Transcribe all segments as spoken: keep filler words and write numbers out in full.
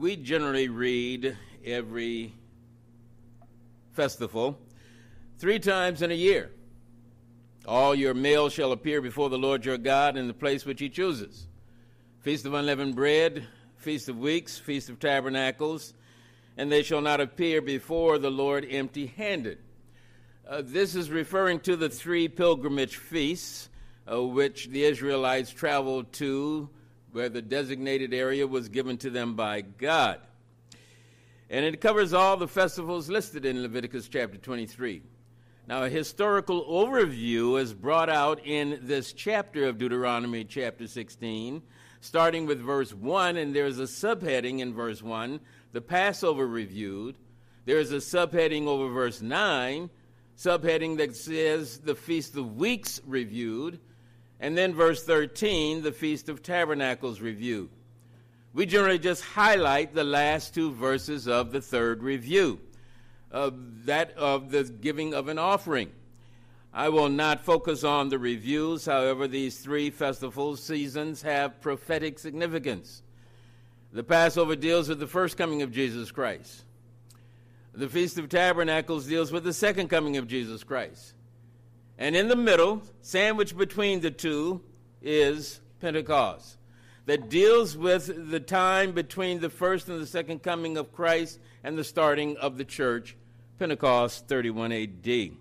we generally read every festival three times in a year. All your males shall appear before the Lord your God in the place which he chooses. Feast of Unleavened Bread, Feast of Weeks, Feast of Tabernacles, and they shall not appear before the Lord empty-handed. Uh, this is referring to the three pilgrimage feasts uh, which the Israelites traveled to, where the designated area was given to them by God. And it covers all the festivals listed in Leviticus chapter twenty-three. Now, a historical overview is brought out in this chapter of Deuteronomy chapter sixteen, starting with verse one, and there's a subheading in verse one, the Passover reviewed. There's a subheading over verse nine, subheading that says the Feast of Weeks reviewed, and then verse thirteen, the Feast of Tabernacles reviewed. We generally just highlight the last two verses of the third review, uh, that of the giving of an offering. I will not focus on the reviews. However, these three festival seasons have prophetic significance. The Passover deals with the first coming of Jesus Christ. The Feast of Tabernacles deals with the second coming of Jesus Christ. And in the middle, sandwiched between the two, is Pentecost, that deals with the time between the first and the second coming of Christ and the starting of the church, Pentecost thirty-one A D.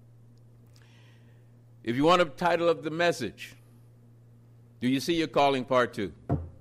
If you want a title of the message, do you see your calling part two?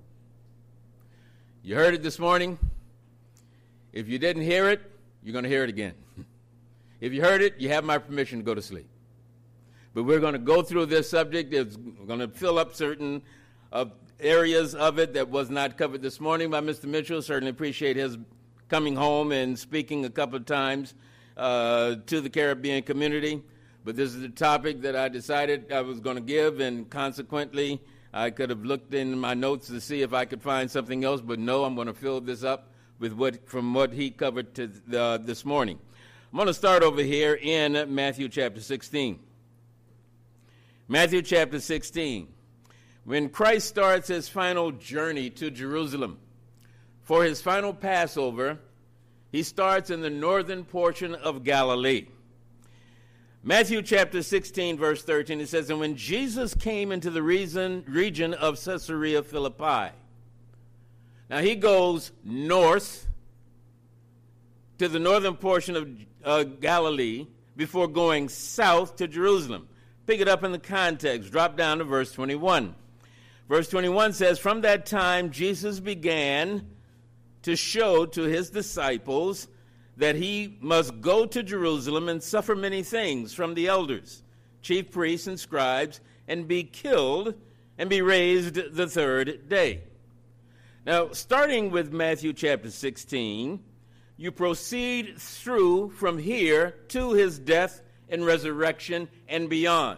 You heard it this morning. If you didn't hear it, you're going to hear it again. If you heard it, you have my permission to go to sleep. But we're going to go through this subject. It's, we're going to fill up certain uh, areas of it that was not covered this morning by Mister Mitchell. Certainly appreciate his coming home and speaking a couple of times uh, to the Caribbean community. But this is the topic that I decided I was going to give, and consequently, I could have looked in my notes to see if I could find something else, but no, I'm going to fill this up with what from what he covered to the, this morning. I'm going to start over here in Matthew chapter sixteen. Matthew chapter sixteen. When Christ starts his final journey to Jerusalem for his final Passover, he starts in the northern portion of Galilee. Matthew chapter sixteen, verse thirteen, it says, "And when Jesus came into the region, region of Caesarea Philippi." Now he goes north to the northern portion of uh, Galilee before going south to Jerusalem. Pick it up in the context. Drop down to verse twenty-one. Verse twenty-one says, "From that time Jesus began to show to his disciples that he must go to Jerusalem and suffer many things from the elders, chief priests, and scribes, and be killed, and be raised the third day." Now, starting with Matthew chapter sixteen, you proceed through from here to his death and resurrection and beyond.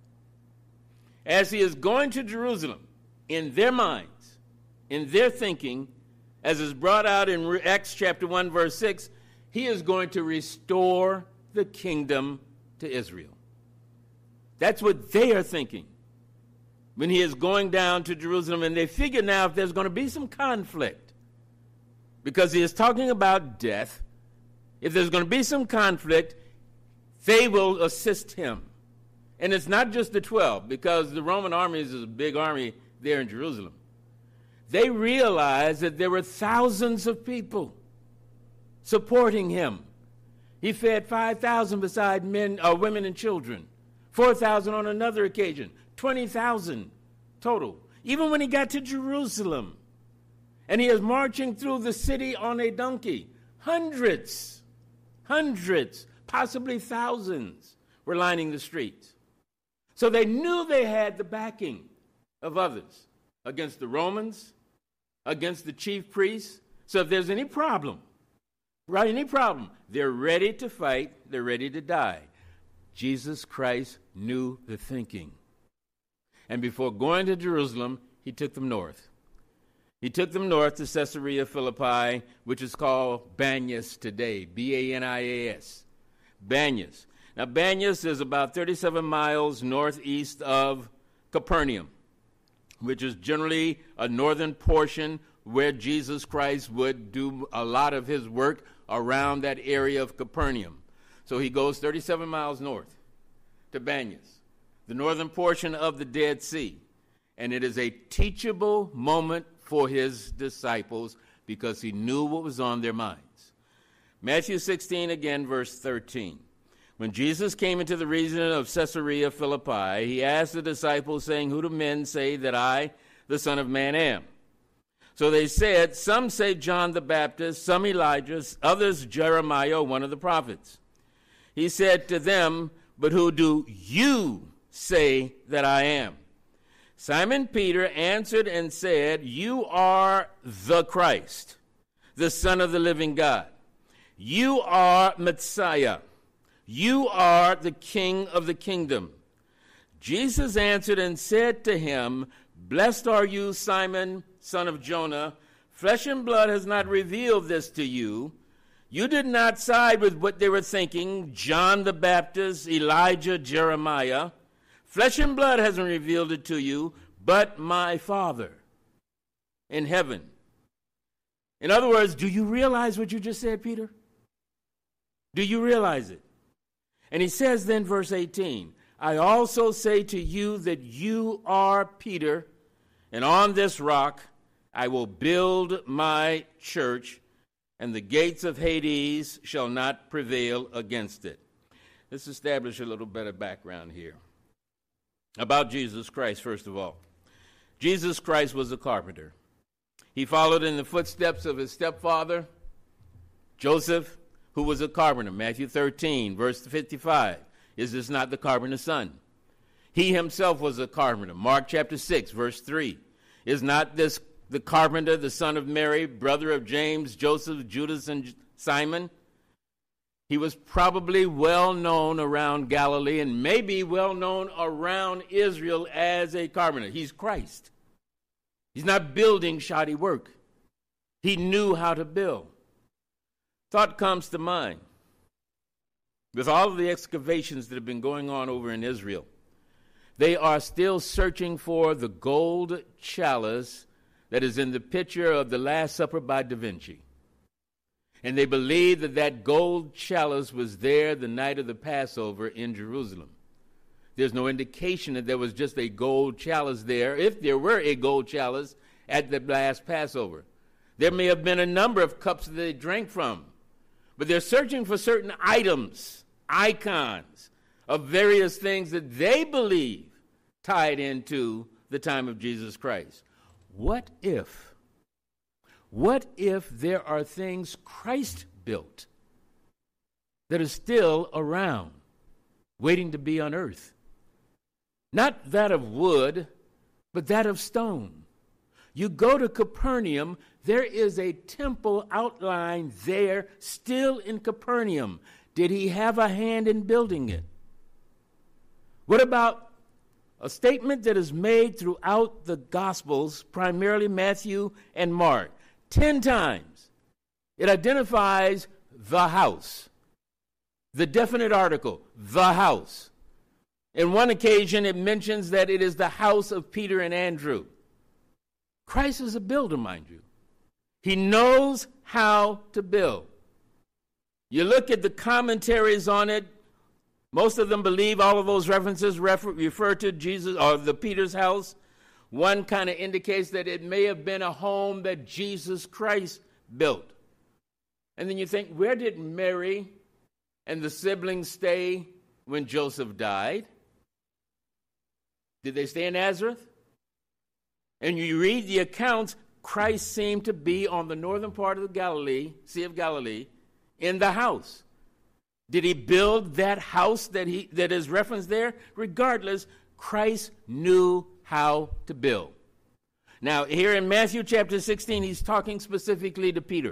As he is going to Jerusalem, in their minds, in their thinking, as is brought out in Acts chapter one, verse six, he is going to restore the kingdom to Israel. That's what they are thinking when he is going down to Jerusalem. And they figure now if there's going to be some conflict, because he is talking about death, if there's going to be some conflict, they will assist him. And it's not just the twelve, because the Roman army is a big army there in Jerusalem. They realized that there were thousands of people supporting him. He fed five thousand beside men, uh, women and children, four thousand on another occasion, twenty thousand total. Even when he got to Jerusalem, and he is marching through the city on a donkey, hundreds, hundreds, possibly thousands were lining the streets. So they knew they had the backing of others against the Romans, against the chief priests. So if there's any problem, right, any problem, they're ready to fight, they're ready to die. Jesus Christ knew the thinking. And before going to Jerusalem, he took them north. He took them north to Caesarea Philippi, which is called Banias today, B A N I A S. Banias. Now, Banias is about thirty-seven miles northeast of Capernaum, which is generally a northern portion where Jesus Christ would do a lot of his work around that area of Capernaum. So he goes thirty-seven miles north to Banyas, the northern portion of the Dead Sea. And it is a teachable moment for his disciples because he knew what was on their minds. Matthew sixteen, again, verse thirteen. When Jesus came into the region of Caesarea Philippi, he asked the disciples, saying, "Who do men say that I, the Son of Man, am?" So they said, "Some say John the Baptist, some Elijah, others Jeremiah, one of the prophets." He said to them, "But who do you say that I am?" Simon Peter answered and said, "You are the Christ, the Son of the living God. You are Messiah. You are the King of the kingdom." Jesus answered and said to him, "Blessed are you, Simon, son of Jonah. Flesh and blood has not revealed this to you. You did not side with what they were thinking, John the Baptist, Elijah, Jeremiah. Flesh and blood hasn't revealed it to you, but my Father in heaven." In other words, do you realize what you just said, Peter? Do you realize it? And he says then, verse eighteen, "I also say to you that you are Peter, and on this rock I will build my church, and the gates of Hades shall not prevail against it." Let's establish a little bit of background here about Jesus Christ, first of all. Jesus Christ was a carpenter. He followed in the footsteps of his stepfather, Joseph, who was a carpenter. Matthew thirteen, verse fifty-five. Is this not the carpenter's son? He himself was a carpenter. Mark chapter six, verse three. Is not this the carpenter, the son of Mary, brother of James, Joseph, Judas, and Simon? He was probably well known around Galilee and maybe well known around Israel as a carpenter. He's Christ. He's not building shoddy work. He knew how to build. Thought comes to mind, with all of the excavations that have been going on over in Israel, they are still searching for the gold chalice that is in the picture of the Last Supper by Da Vinci. And they believe that that gold chalice was there the night of the Passover in Jerusalem. There's no indication that there was just a gold chalice there, if there were a gold chalice at the last Passover. There may have been a number of cups that they drank from, but they're searching for certain items, icons of various things that they believe tied into the time of Jesus Christ. What if, what if there are things Christ built that are still around, waiting to be unearthed? Not that of wood, but that of stone. You go to Capernaum, there is a temple outlined there, still in Capernaum. Did he have a hand in building it? What about a statement that is made throughout the Gospels, primarily Matthew and Mark? Ten times it identifies the house, the definite article, the house. In one occasion, it mentions that it is the house of Peter and Andrew. Christ is a builder, mind you. He knows how to build. You look at the commentaries on it, most of them believe all of those references refer, refer to Jesus or the Peter's house. One kind of indicates that it may have been a home that Jesus Christ built. And then you think, where did Mary and the siblings stay when Joseph died? Did they stay in Nazareth? And you read the accounts, Christ seemed to be on the northern part of the Galilee, Sea of Galilee, in the house. Did he build that house that he that is referenced there? Regardless, Christ knew how to build. Now, here in Matthew chapter sixteen, he's talking specifically to Peter.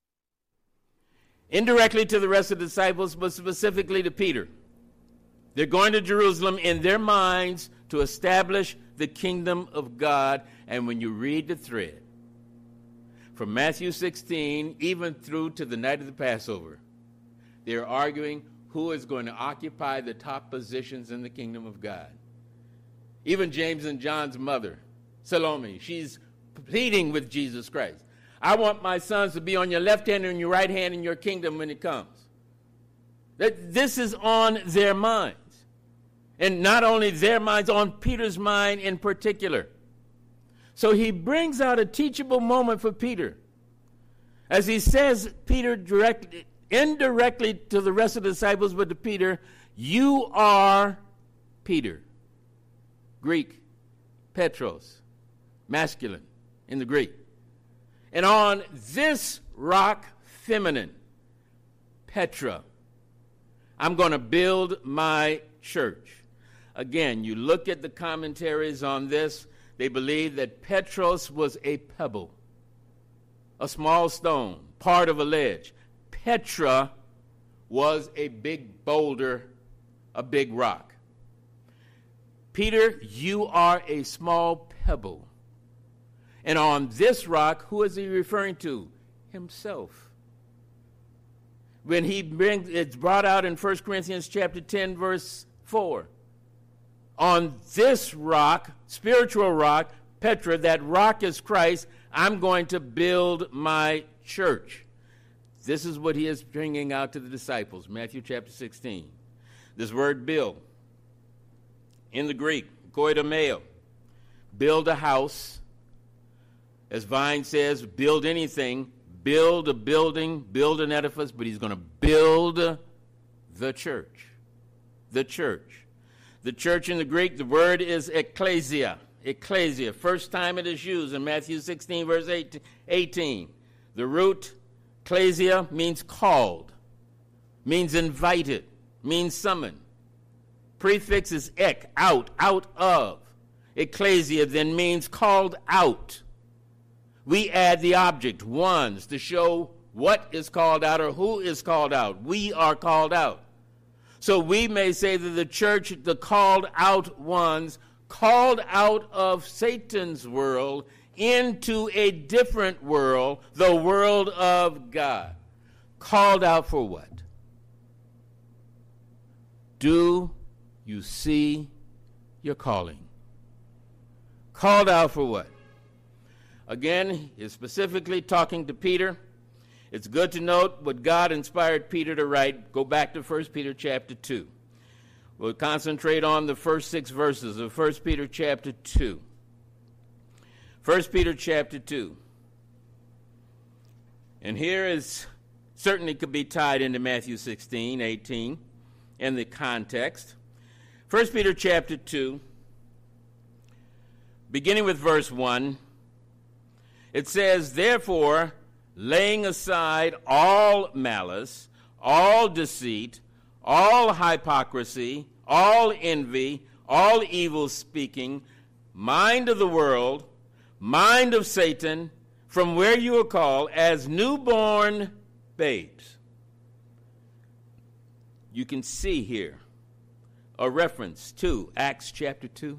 Indirectly to the rest of the disciples, but specifically to Peter. They're going to Jerusalem in their minds to establish the kingdom of God. And when you read the thread, from Matthew sixteen, even through to the night of the Passover, they're arguing who is going to occupy the top positions in the kingdom of God. Even James and John's mother, Salome, she's pleading with Jesus Christ. I want my sons to be on your left hand and your right hand in your kingdom when it comes. That this is on their minds. And not only their minds, on Peter's mind in particular. So he brings out a teachable moment for Peter. As he says, Peter directly, indirectly to the rest of the disciples, but to Peter, you are Peter. Greek, Petros, masculine in the Greek. And on this rock, feminine, Petra, I'm going to build my church. Again, you look at the commentaries on this, they believe that Petros was a pebble, a small stone, part of a ledge. Petra was a big boulder, a big rock. Peter, you are a small pebble. And on this rock, who is he referring to? Himself. When he brings, it's brought out in First Corinthians chapter ten, verse four. On this rock, spiritual rock, Petra, that rock is Christ, I'm going to build my church. This is what he is bringing out to the disciples, Matthew chapter sixteen. This word build, in the Greek, koidomeo, build a house. As Vine says, build anything, build a building, build an edifice, but he's going to build the church. The church. The church in the Greek, the word is ecclesia. Ecclesia. First time it is used in Matthew sixteen, verse eighteen. The root, ecclesia, means called, means invited, means summoned. Prefix is ek, out, out of. Ecclesia then means called out. We add the object, ones, to show what is called out or who is called out. We are called out. So we may say that the church, the called out ones, called out of Satan's world into a different world, the world of God. Called out for what? Do you see your calling? Called out for what? Again, he's specifically talking to Peter. It's good to note what God inspired Peter to write. Go back to First Peter chapter two. We'll concentrate on the first six verses of First Peter chapter two. First Peter chapter two. And here is, certainly could be tied into Matthew sixteen, eighteen, in the context. First Peter chapter two, beginning with verse one, it says, therefore, laying aside all malice, all deceit, all hypocrisy, all envy, all evil speaking, mind of the world, mind of Satan, from where you are called as newborn babes. You can see here a reference to Acts chapter two,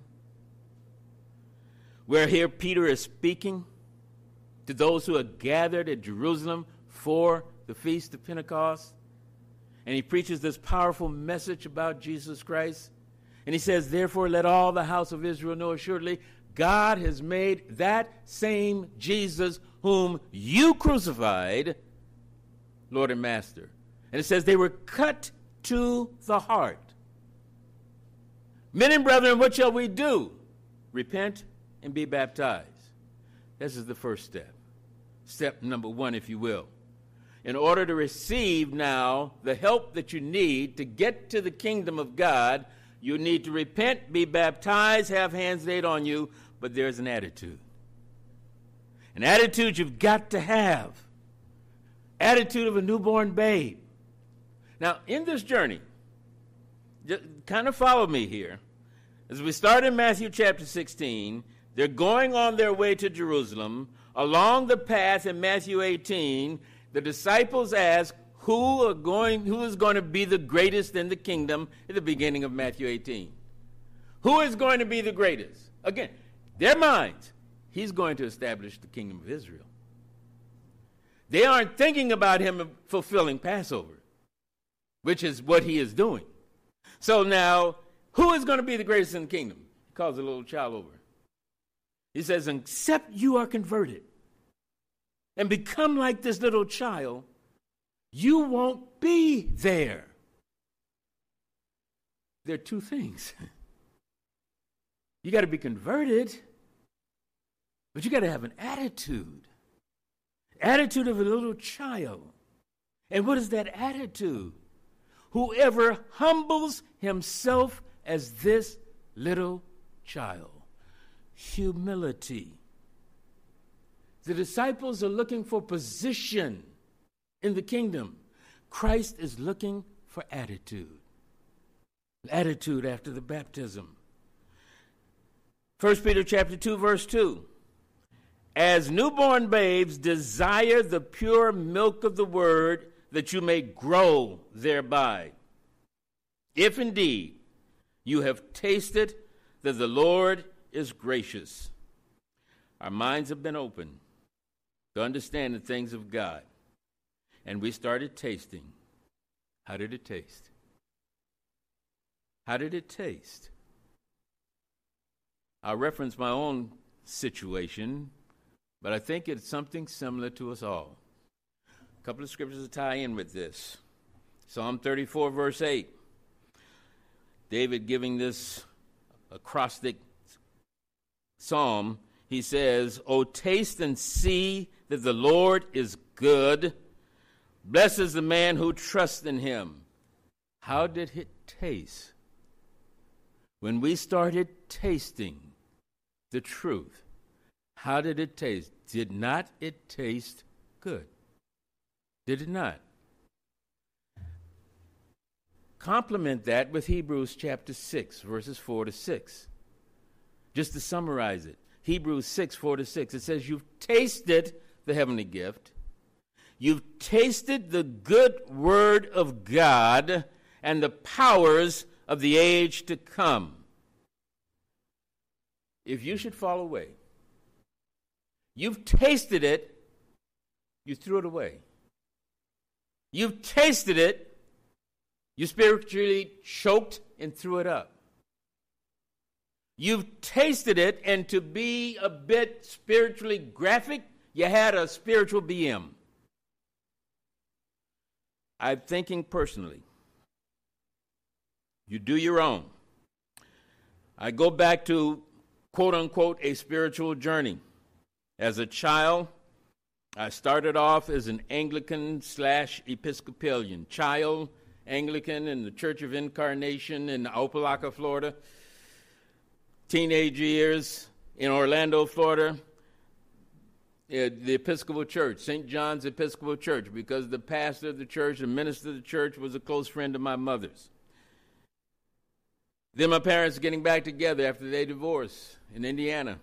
where here Peter is speaking to those who are gathered at Jerusalem for the Feast of Pentecost. And he preaches this powerful message about Jesus Christ. And he says, therefore, let all the house of Israel know assuredly, God has made that same Jesus whom you crucified, Lord and Master. And it says they were cut to the heart. Men and brethren, what shall we do? Repent and be baptized. This is the first step. Step number one, if you will. In order to receive now the help that you need to get to the kingdom of God, you need to repent, be baptized, have hands laid on you, but there's an attitude. An attitude you've got to have. Attitude of a newborn babe. Now, in this journey, just kind of follow me here. As we start in Matthew chapter sixteen, they're going on their way to Jerusalem. Along the path in Matthew eighteen, the disciples ask, who are going, who is going to be the greatest in the kingdom at the beginning of Matthew eighteen? Who is going to be the greatest? Again, their minds, he's going to establish the kingdom of Israel. They aren't thinking about him fulfilling Passover, which is what he is doing. So now, who is going to be the greatest in the kingdom? He calls a little child over. He says, except you are converted and become like this little child, you won't be there. There are two things. You got to be converted, but you got to have an attitude. Attitude of a little child. And what is that attitude? Whoever humbles himself as this little child. Humility. The disciples are looking for position in the kingdom. Christ is looking for attitude. Attitude after the baptism. First Peter chapter two, verse two. As newborn babes, desire the pure milk of the word, that you may grow thereby. If indeed you have tasted that the Lord is gracious. Our minds have been opened to understand the things of God. And we started tasting. How did it taste? How did it taste? I'll reference my own situation, but I think it's something similar to us all. A couple of scriptures to tie in with this. Psalm thirty-four, verse eight. David giving this acrostic psalm, he says, "O taste and see that the Lord is good. Blessed is the man who trusts in him." How did it taste? When we started tasting the truth, how did it taste? Did not it taste good? Did it not? Complement that with Hebrews chapter six, verses four to six. Just to summarize it, Hebrews six, four to six, it says, you've tasted the heavenly gift. You've tasted the good word of God and the powers of the age to come. If you should fall away, you've tasted it, you threw it away. You've tasted it, you spiritually choked and threw it up. You've tasted it, and to be a bit spiritually graphic, you had a spiritual B M. I'm thinking personally. You do your own. I go back to, quote unquote, a spiritual journey. As a child, I started off as an Anglican slash Episcopalian child, Anglican in the Church of Incarnation in Opelika, Florida. Teenage years in Orlando, Florida, the Episcopal Church, Saint John's Episcopal Church, because the pastor of the church, the minister of the church, was a close friend of my mother's. Then my parents getting back together after they divorced in Indiana.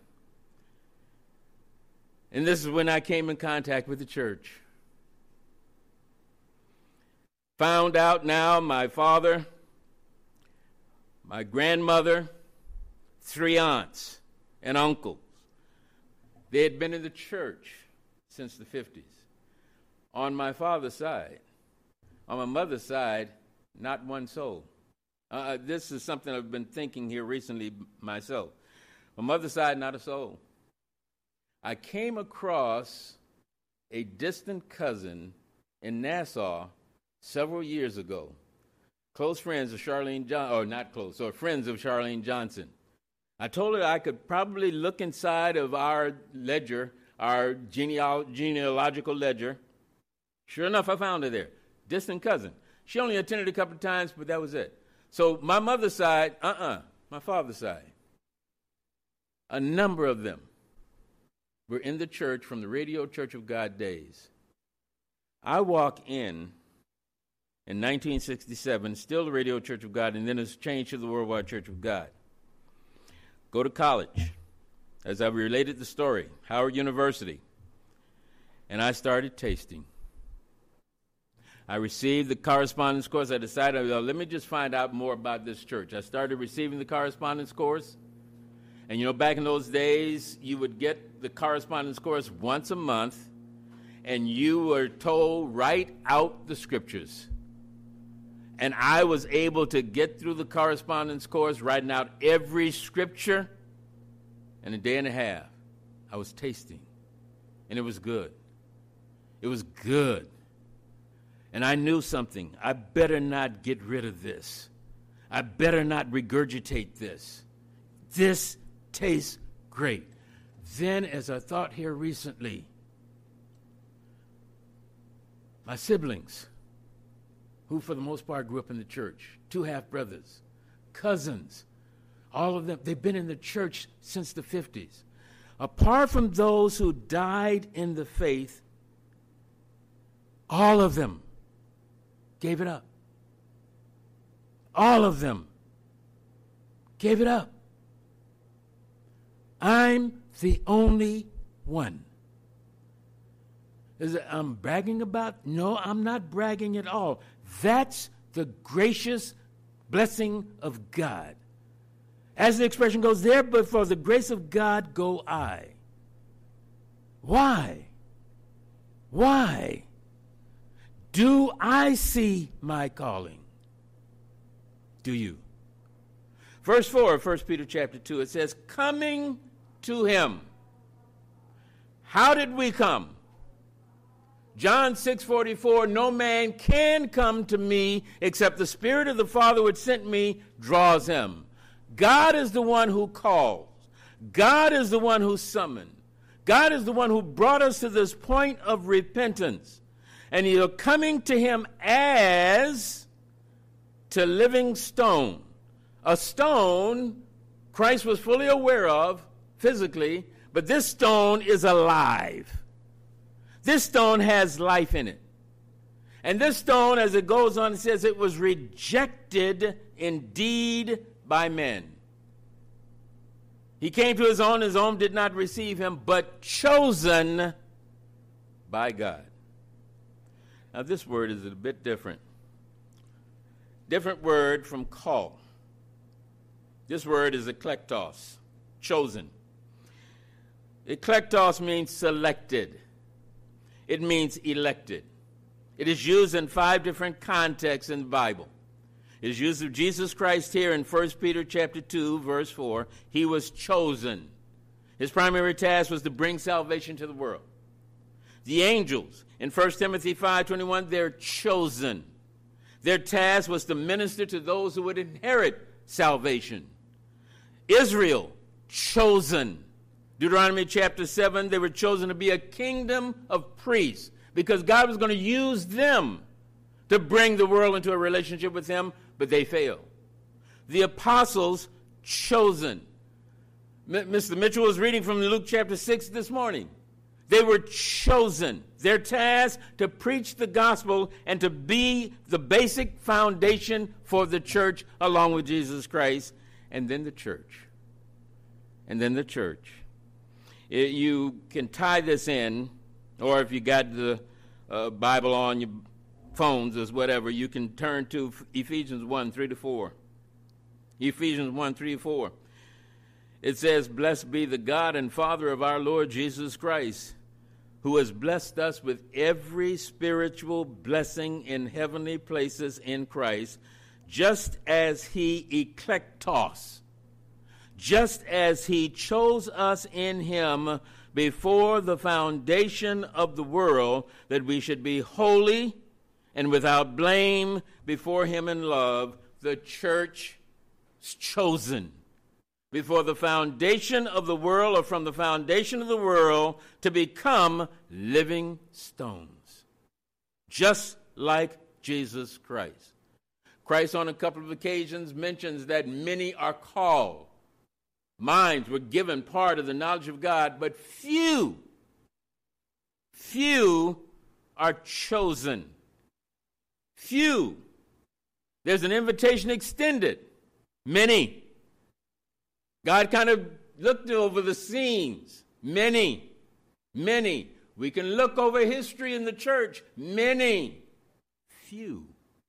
And this is when I came in contact with the church. Found out now my father, my grandmother, three aunts and uncles, they had been in the church since the fifties. On my father's side. On my mother's side, not one soul. Uh, this is something I've been thinking here recently myself. My mother's side, not a soul. I came across a distant cousin in Nassau several years ago. Close friends of Charlene Johnson, or not close, or friends of Charlene Johnson. I told her I could probably look inside of our ledger, our geneal- genealogical ledger. Sure enough, I found her there. Distant cousin. She only attended a couple of times, but that was it. So my mother's side, uh-uh, my father's side. A number of them were in the church from the Radio Church of God days. I walk in in nineteen sixty-seven, still the Radio Church of God, and then it's changed to the Worldwide Church of God. Go to college, as I related the story, Howard University, and I started tasting. I received the correspondence course. I decided, well, let me just find out more about this church. I started receiving the correspondence course, and you know, back in those days, you would get the correspondence course once a month, and you were told, write out the scriptures. And I was able to get through the correspondence course, writing out every scripture in a day and a half. I was tasting, and it was good. It was good. And I knew something. I better not get rid of this. I better not regurgitate this. This tastes great. Then, as I thought here recently, my siblings, who for the most part grew up in the church, two half-brothers, cousins, all of them, they've been in the church since the fifties. Apart from those who died in the faith, all of them gave it up. All of them gave it up. I'm the only one. Is it I'm bragging about? No, I'm not bragging at all. That's the gracious blessing of God. As the expression goes, there, but for the grace of God go I. Why? Why? Do I see my calling? Do you? Verse four of First Peter chapter two, it says, coming to him. How did we come? John six forty-four, no man can come to me except the Spirit of the Father which sent me draws him. God is the one who calls. God is the one who summoned. God is the one who brought us to this point of repentance. And you're coming to him as to living stone. A stone Christ was fully aware of physically, but this stone is alive. This stone has life in it. And this stone, as it goes on, it says it was rejected indeed by men. He came to his own, his own did not receive him, but chosen by God. Now this word is a bit different. Different word from call. This word is eklektos, chosen. Eklektos means selected. It means elected. It is used in five different contexts in the Bible. It is used of Jesus Christ here in First Peter chapter two, verse four. He was chosen. His primary task was to bring salvation to the world. The angels in First Timothy five twenty-one, they're chosen. Their task was to minister to those who would inherit salvation. Israel, chosen. Deuteronomy chapter seven, they were chosen to be a kingdom of priests because God was going to use them to bring the world into a relationship with him, but they failed. The apostles, chosen. M- Mister Mitchell was reading from Luke chapter six this morning. They were chosen. Their task to preach the gospel and to be the basic foundation for the church along with Jesus Christ. And then the church. And then the church. It, you can tie this in, or if you got the uh, Bible on your phones or whatever, you can turn to Ephesians one, three to four. Ephesians one, three to four. It says, blessed be the God and Father of our Lord Jesus Christ, who has blessed us with every spiritual blessing in heavenly places in Christ, just as he eklektos, just as he chose us in him before the foundation of the world, that we should be holy and without blame before him in love. The church is chosen before the foundation of the world, or from the foundation of the world, to become living stones, just like Jesus Christ. Christ on a couple of occasions mentions that many are called. Minds were given part of the knowledge of God, but few, few are chosen. Few. There's an invitation extended. Many. God kind of looked over the scenes. Many. Many. We can look over history in the church. Many. Few.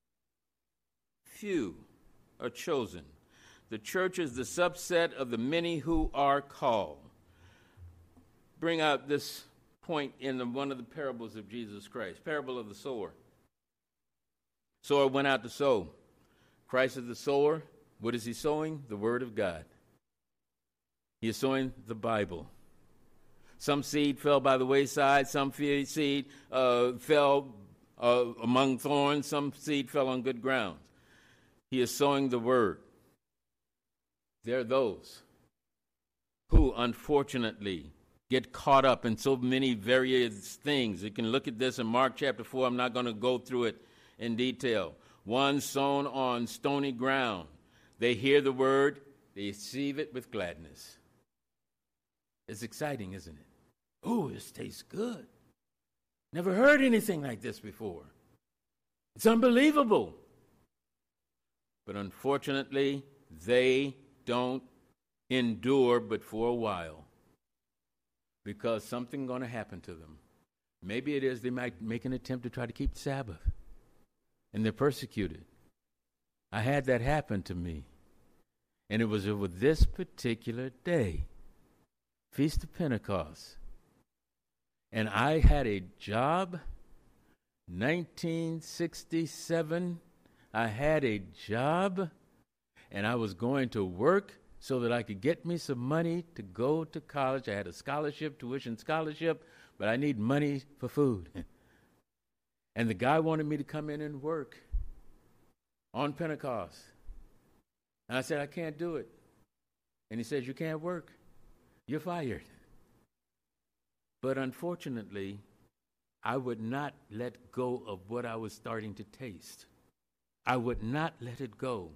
Few are chosen. The church is the subset of the many who are called. Bring out this point in the, one of the parables of Jesus Christ, parable of the sower. Sower went out to sow. Christ is the sower. What is he sowing? The word of God. He is sowing the Bible. Some seed fell by the wayside. Some seed uh, fell uh, among thorns. Some seed fell on good ground. He is sowing the word. There are those who, unfortunately, get caught up in so many various things. You can look at this in Mark chapter four. I'm not going to go through it in detail. One sown on stony ground. They hear the word. They receive it with gladness. It's exciting, isn't it? Oh, this tastes good. Never heard anything like this before. It's unbelievable. But unfortunately, they don't endure but for a while, because something's going to happen to them. Maybe it is they might make an attempt to try to keep the Sabbath, and they're persecuted. I had that happen to me, and it was over this particular day, Feast of Pentecost. And I had a job, nineteen sixty-seven. I had a job, and I was going to work so that I could get me some money to go to college. I had a scholarship, tuition scholarship, but I need money for food. And the guy wanted me to come in and work on Pentecost. And I said, I can't do it. And he says, you can't work. You're fired. But unfortunately, I would not let go of what I was starting to taste. I would not let it go.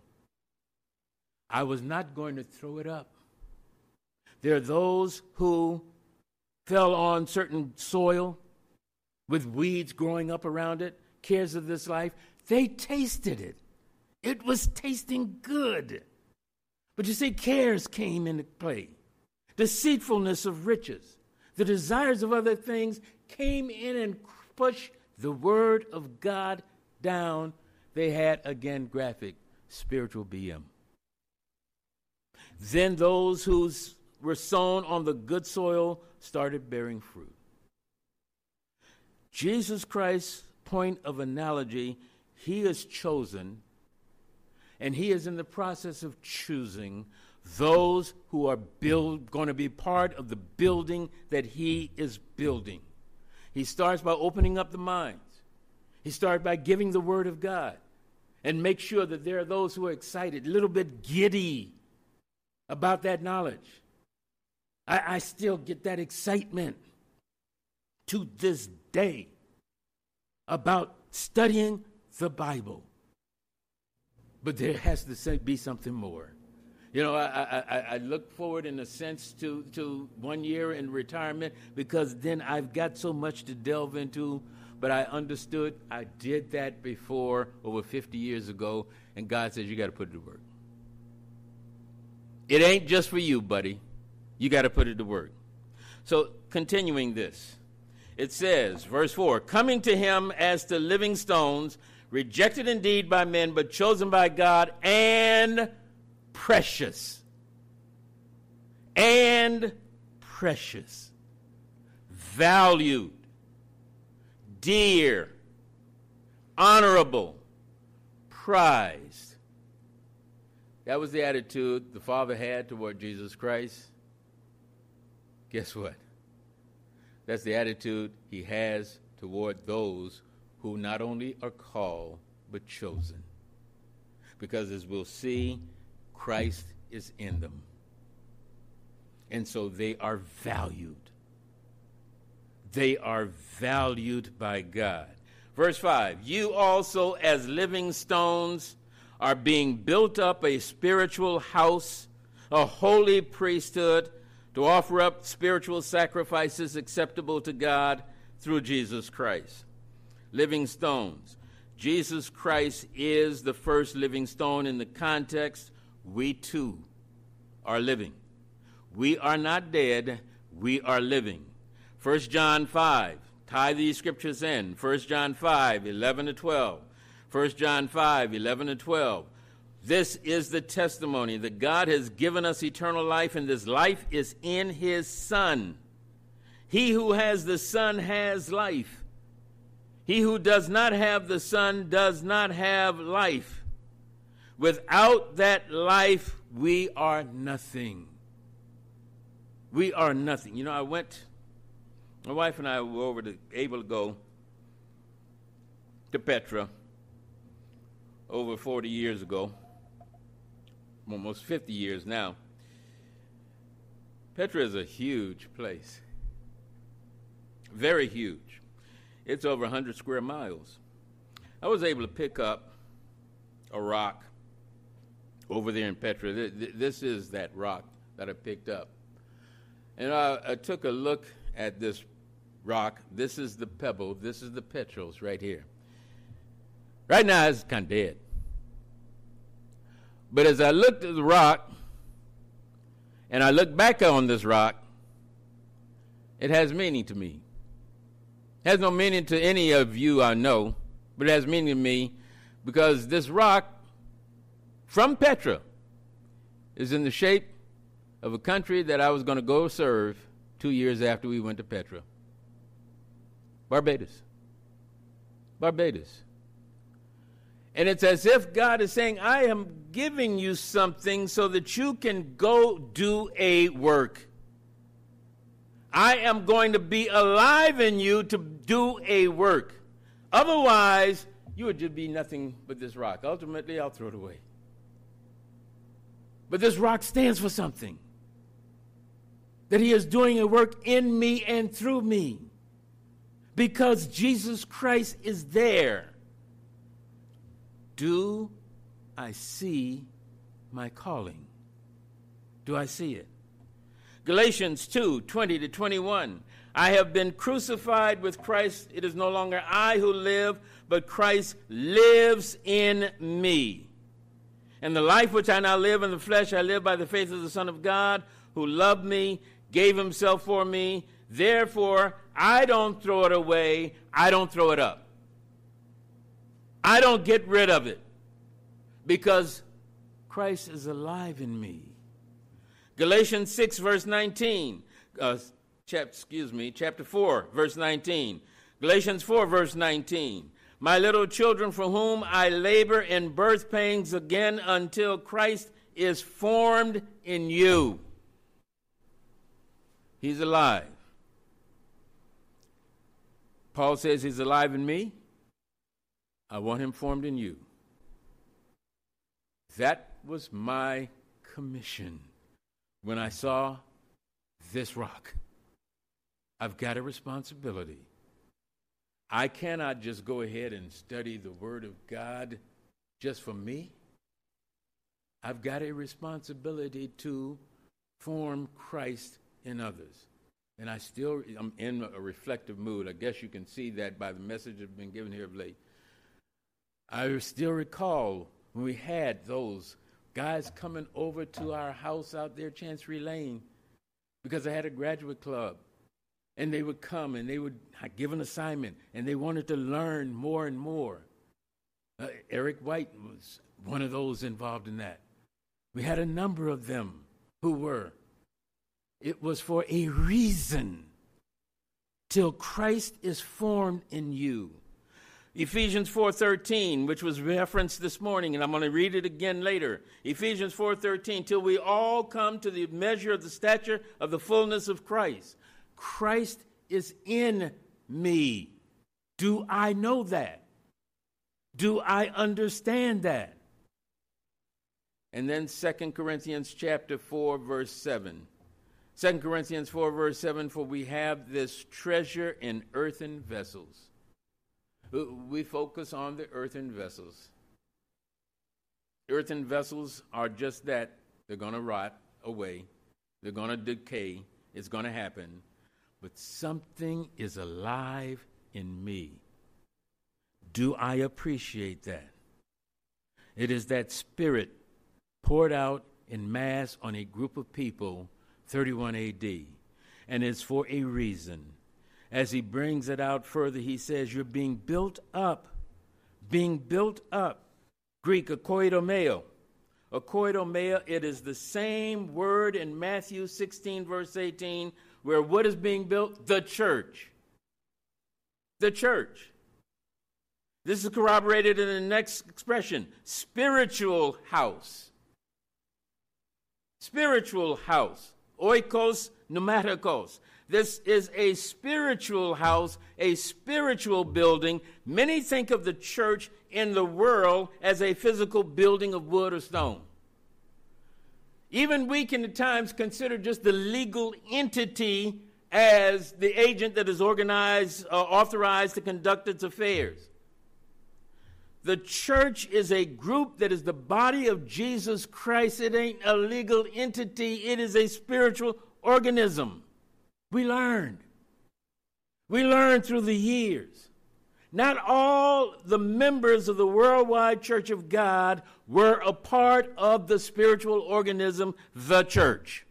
I was not going to throw it up. There are those who fell on certain soil with weeds growing up around it, cares of this life. They tasted it. It was tasting good. But you see, cares came into play. Deceitfulness of riches, the desires of other things came in and pushed the word of God down. They had, again, graphic, spiritual B M. Then those who were sown on the good soil started bearing fruit. Jesus Christ's point of analogy, he is chosen, and he is in the process of choosing those who are build, going to be part of the building that he is building. He starts by opening up the minds. He starts by giving the word of God, and make sure that there are those who are excited, a little bit giddy about that knowledge. I, I still get that excitement to this day about studying the Bible. But there has to be something more. You know, I, I, I look forward in a sense to, to one year in retirement, because then I've got so much to delve into. But I understood I did that before over fifty years ago, and God says, you got to put it to work. It ain't just for you, buddy. You got to put it to work. So continuing this, it says, verse four, coming to him as to living stones, rejected indeed by men, but chosen by God, and precious. And precious. Valued. Dear. Honorable. Prized. That was the attitude the Father had toward Jesus Christ. Guess what? That's the attitude he has toward those who not only are called, but chosen. Because as we'll see, Christ is in them. And so they are valued. They are valued by God. Verse five, you also as living stones are being built up a spiritual house, a holy priesthood, to offer up spiritual sacrifices acceptable to God through Jesus Christ. Living stones. Jesus Christ is the first living stone in the context. We too are living. We are not dead, we are living. First John five, tie these scriptures in. First John five, eleven to twelve. First John five, eleven to twelve. This is the testimony that God has given us eternal life, and this life is in his Son. He who has the Son has life. He who does not have the Son does not have life. Without that life, we are nothing. We are nothing. You know, I went My wife and I were over to, able to go to Petra over forty years ago, almost fifty years now. Petra is a huge place, very huge. It's over one hundred square miles. I was able to pick up a rock over there in Petra. This is that rock that I picked up. And I, I took a look at this rock. This is the pebble. This is the Petros right here. Right now, it's kind of dead. But as I looked at the rock, and I look back on this rock, it has meaning to me. It has no meaning to any of you I know, but it has meaning to me because this rock from Petra is in the shape of a country that I was going to go serve two years after we went to Petra. Barbados. Barbados. And it's as if God is saying, I am giving you something so that you can go do a work. I am going to be alive in you to do a work. Otherwise, you would just be nothing but this rock. Ultimately, I'll throw it away. But this rock stands for something. That he is doing a work in me and through me. Because Jesus Christ is there. Do I see my calling? Do I see it? Galatians two, twenty to twenty-one. I have been crucified with Christ. It is no longer I who live, but Christ lives in me. And the life which I now live in the flesh, I live by the faith of the Son of God, who loved me, gave himself for me. Therefore, I don't throw it away. I don't throw it up. I don't get rid of it because Christ is alive in me. Galatians six, verse nineteen. Uh, chap, excuse me, chapter four, verse nineteen. Galatians four, verse nineteen. My little children, for whom I labor in birth pangs again until Christ is formed in you. He's alive. Paul says he's alive in me. I want him formed in you. That was my commission when I saw this rock. I've got a responsibility. I cannot just go ahead and study the Word of God just for me. I've got a responsibility to form Christ in others. And I still am in a reflective mood. I guess you can see that by the message that's been given here of late. I still recall when we had those guys coming over to our house out there, Chancery Lane, because I had a graduate club. And they would come and they would give an assignment, and they wanted to learn more and more. Uh, Eric White was one of those involved in that. We had a number of them who were. It was for a reason, till Christ is formed in you. Ephesians four thirteen, which was referenced this morning, and I'm going to read it again later. Ephesians four thirteen, till we all come to the measure of the stature of the fullness of Christ. Christ is in me. Do I know that? Do I understand that? And then Second Corinthians chapter four, verse seven. Second Corinthians four, verse seven, for we have this treasure in earthen vessels. We focus on the earthen vessels. Earthen vessels are just that. They're going to rot away. They're going to decay. It's going to happen. But something is alive in me. Do I appreciate that? It is that spirit poured out in mass on a group of people, thirty-one A D. And it's for a reason. As he brings it out further, he says, you're being built up. Being built up. Greek, akoidomeo. Akoidomeo, it is the same word in Matthew sixteen, verse eighteen, where what is being built? The church. The church. This is corroborated in the next expression, spiritual house. Spiritual house. Oikos pneumatikos. This is a spiritual house, a spiritual building. Many think of the church in the world as a physical building of wood or stone. Even we can at times consider just the legal entity as the agent that is organized, uh, authorized to conduct its affairs. The church is a group that is the body of Jesus Christ. It ain't a legal entity. It is a spiritual organism. We learned. We learned through the years. Not all the members of the Worldwide Church of God were a part of the spiritual organism, the church.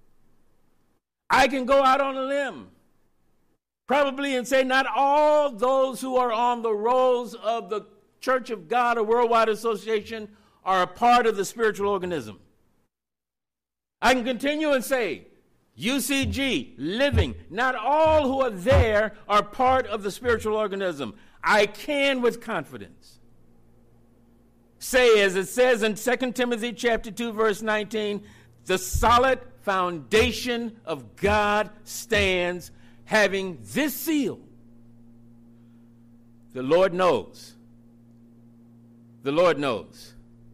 I can go out on a limb, probably, and say not all those who are on the rolls of the Church of God or Worldwide Association are a part of the spiritual organism. I can continue and say, U C G, living, not all who are there are part of the spiritual organism. I can with confidence say, as it says in Second Timothy chapter two, verse nineteen, the solid foundation of God stands, having this seal. The Lord knows. The Lord knows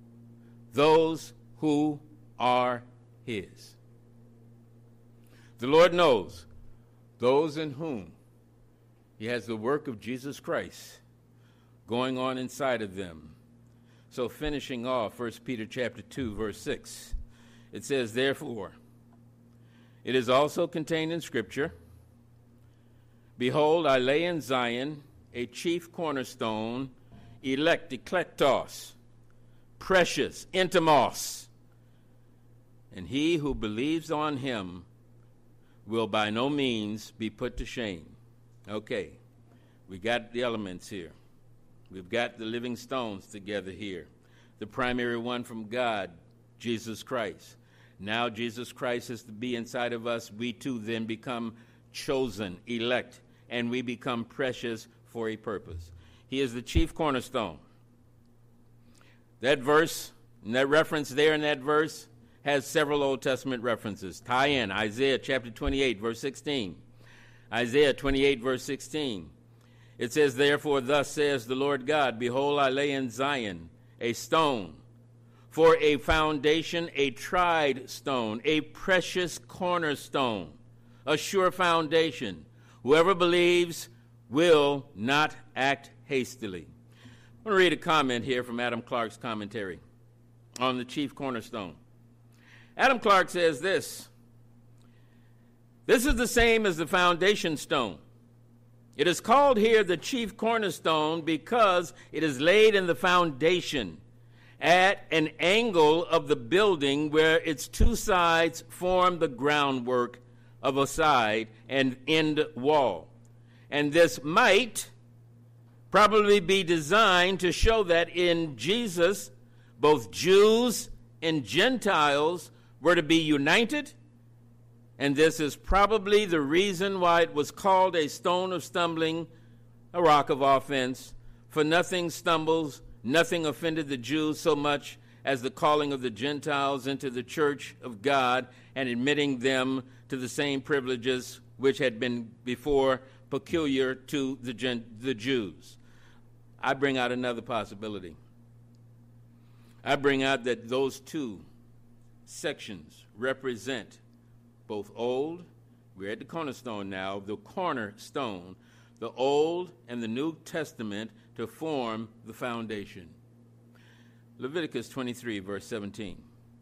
those who are his. The Lord knows those in whom he has the work of Jesus Christ going on inside of them. So finishing off First Peter chapter two, verse six, it says, therefore, it is also contained in Scripture, behold, I lay in Zion a chief cornerstone, elect, eklektos, precious, intimos, and he who believes on him will by no means be put to shame. Okay, we got the elements here. We've got the living stones together here. The primary one from God, Jesus Christ. Now Jesus Christ is to be inside of us. We too then become chosen, elect, and we become precious for a purpose. He is the chief cornerstone. That verse, and that reference there in that verse, has several Old Testament references. Tie in Isaiah chapter twenty-eight, verse sixteen. Isaiah twenty-eight, verse sixteen. It says, therefore, thus says the Lord God, behold, I lay in Zion a stone for a foundation, a tried stone, a precious cornerstone, a sure foundation. Whoever believes will not act hastily. I'm going to read a comment here from Adam Clarke's commentary on the chief cornerstone. Adam Clarke says this, this is the same as the foundation stone. It is called here the chief cornerstone because it is laid in the foundation at an angle of the building where its two sides form the groundwork of a side and end wall. And this might probably be designed to show that in Jesus, both Jews and Gentiles were to be united, and this is probably the reason why it was called a stone of stumbling, a rock of offense, for nothing stumbles, nothing offended the Jews so much as the calling of the Gentiles into the church of God and admitting them to the same privileges which had been before peculiar to the, Gen- the Jews. I bring out another possibility. I bring out that those two sections represent both old, we're at the cornerstone now, the cornerstone, the Old and the New Testament to form the foundation. Leviticus twenty-three, verse seventeen.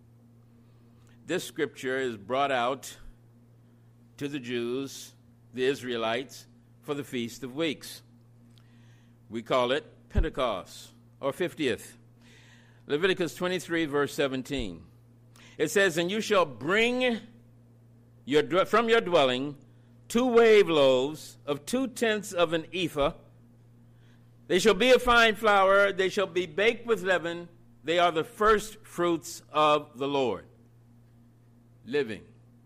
This scripture is brought out to the Jews, the Israelites, for the Feast of Weeks. We call it Pentecost, or fiftieth. Leviticus twenty-three, verse seventeen. It says, and you shall bring your, from your dwelling two wave loaves of two tenths of an ephah. They shall be of fine flour. They shall be baked with leaven. They are the first fruits of the Lord. Living.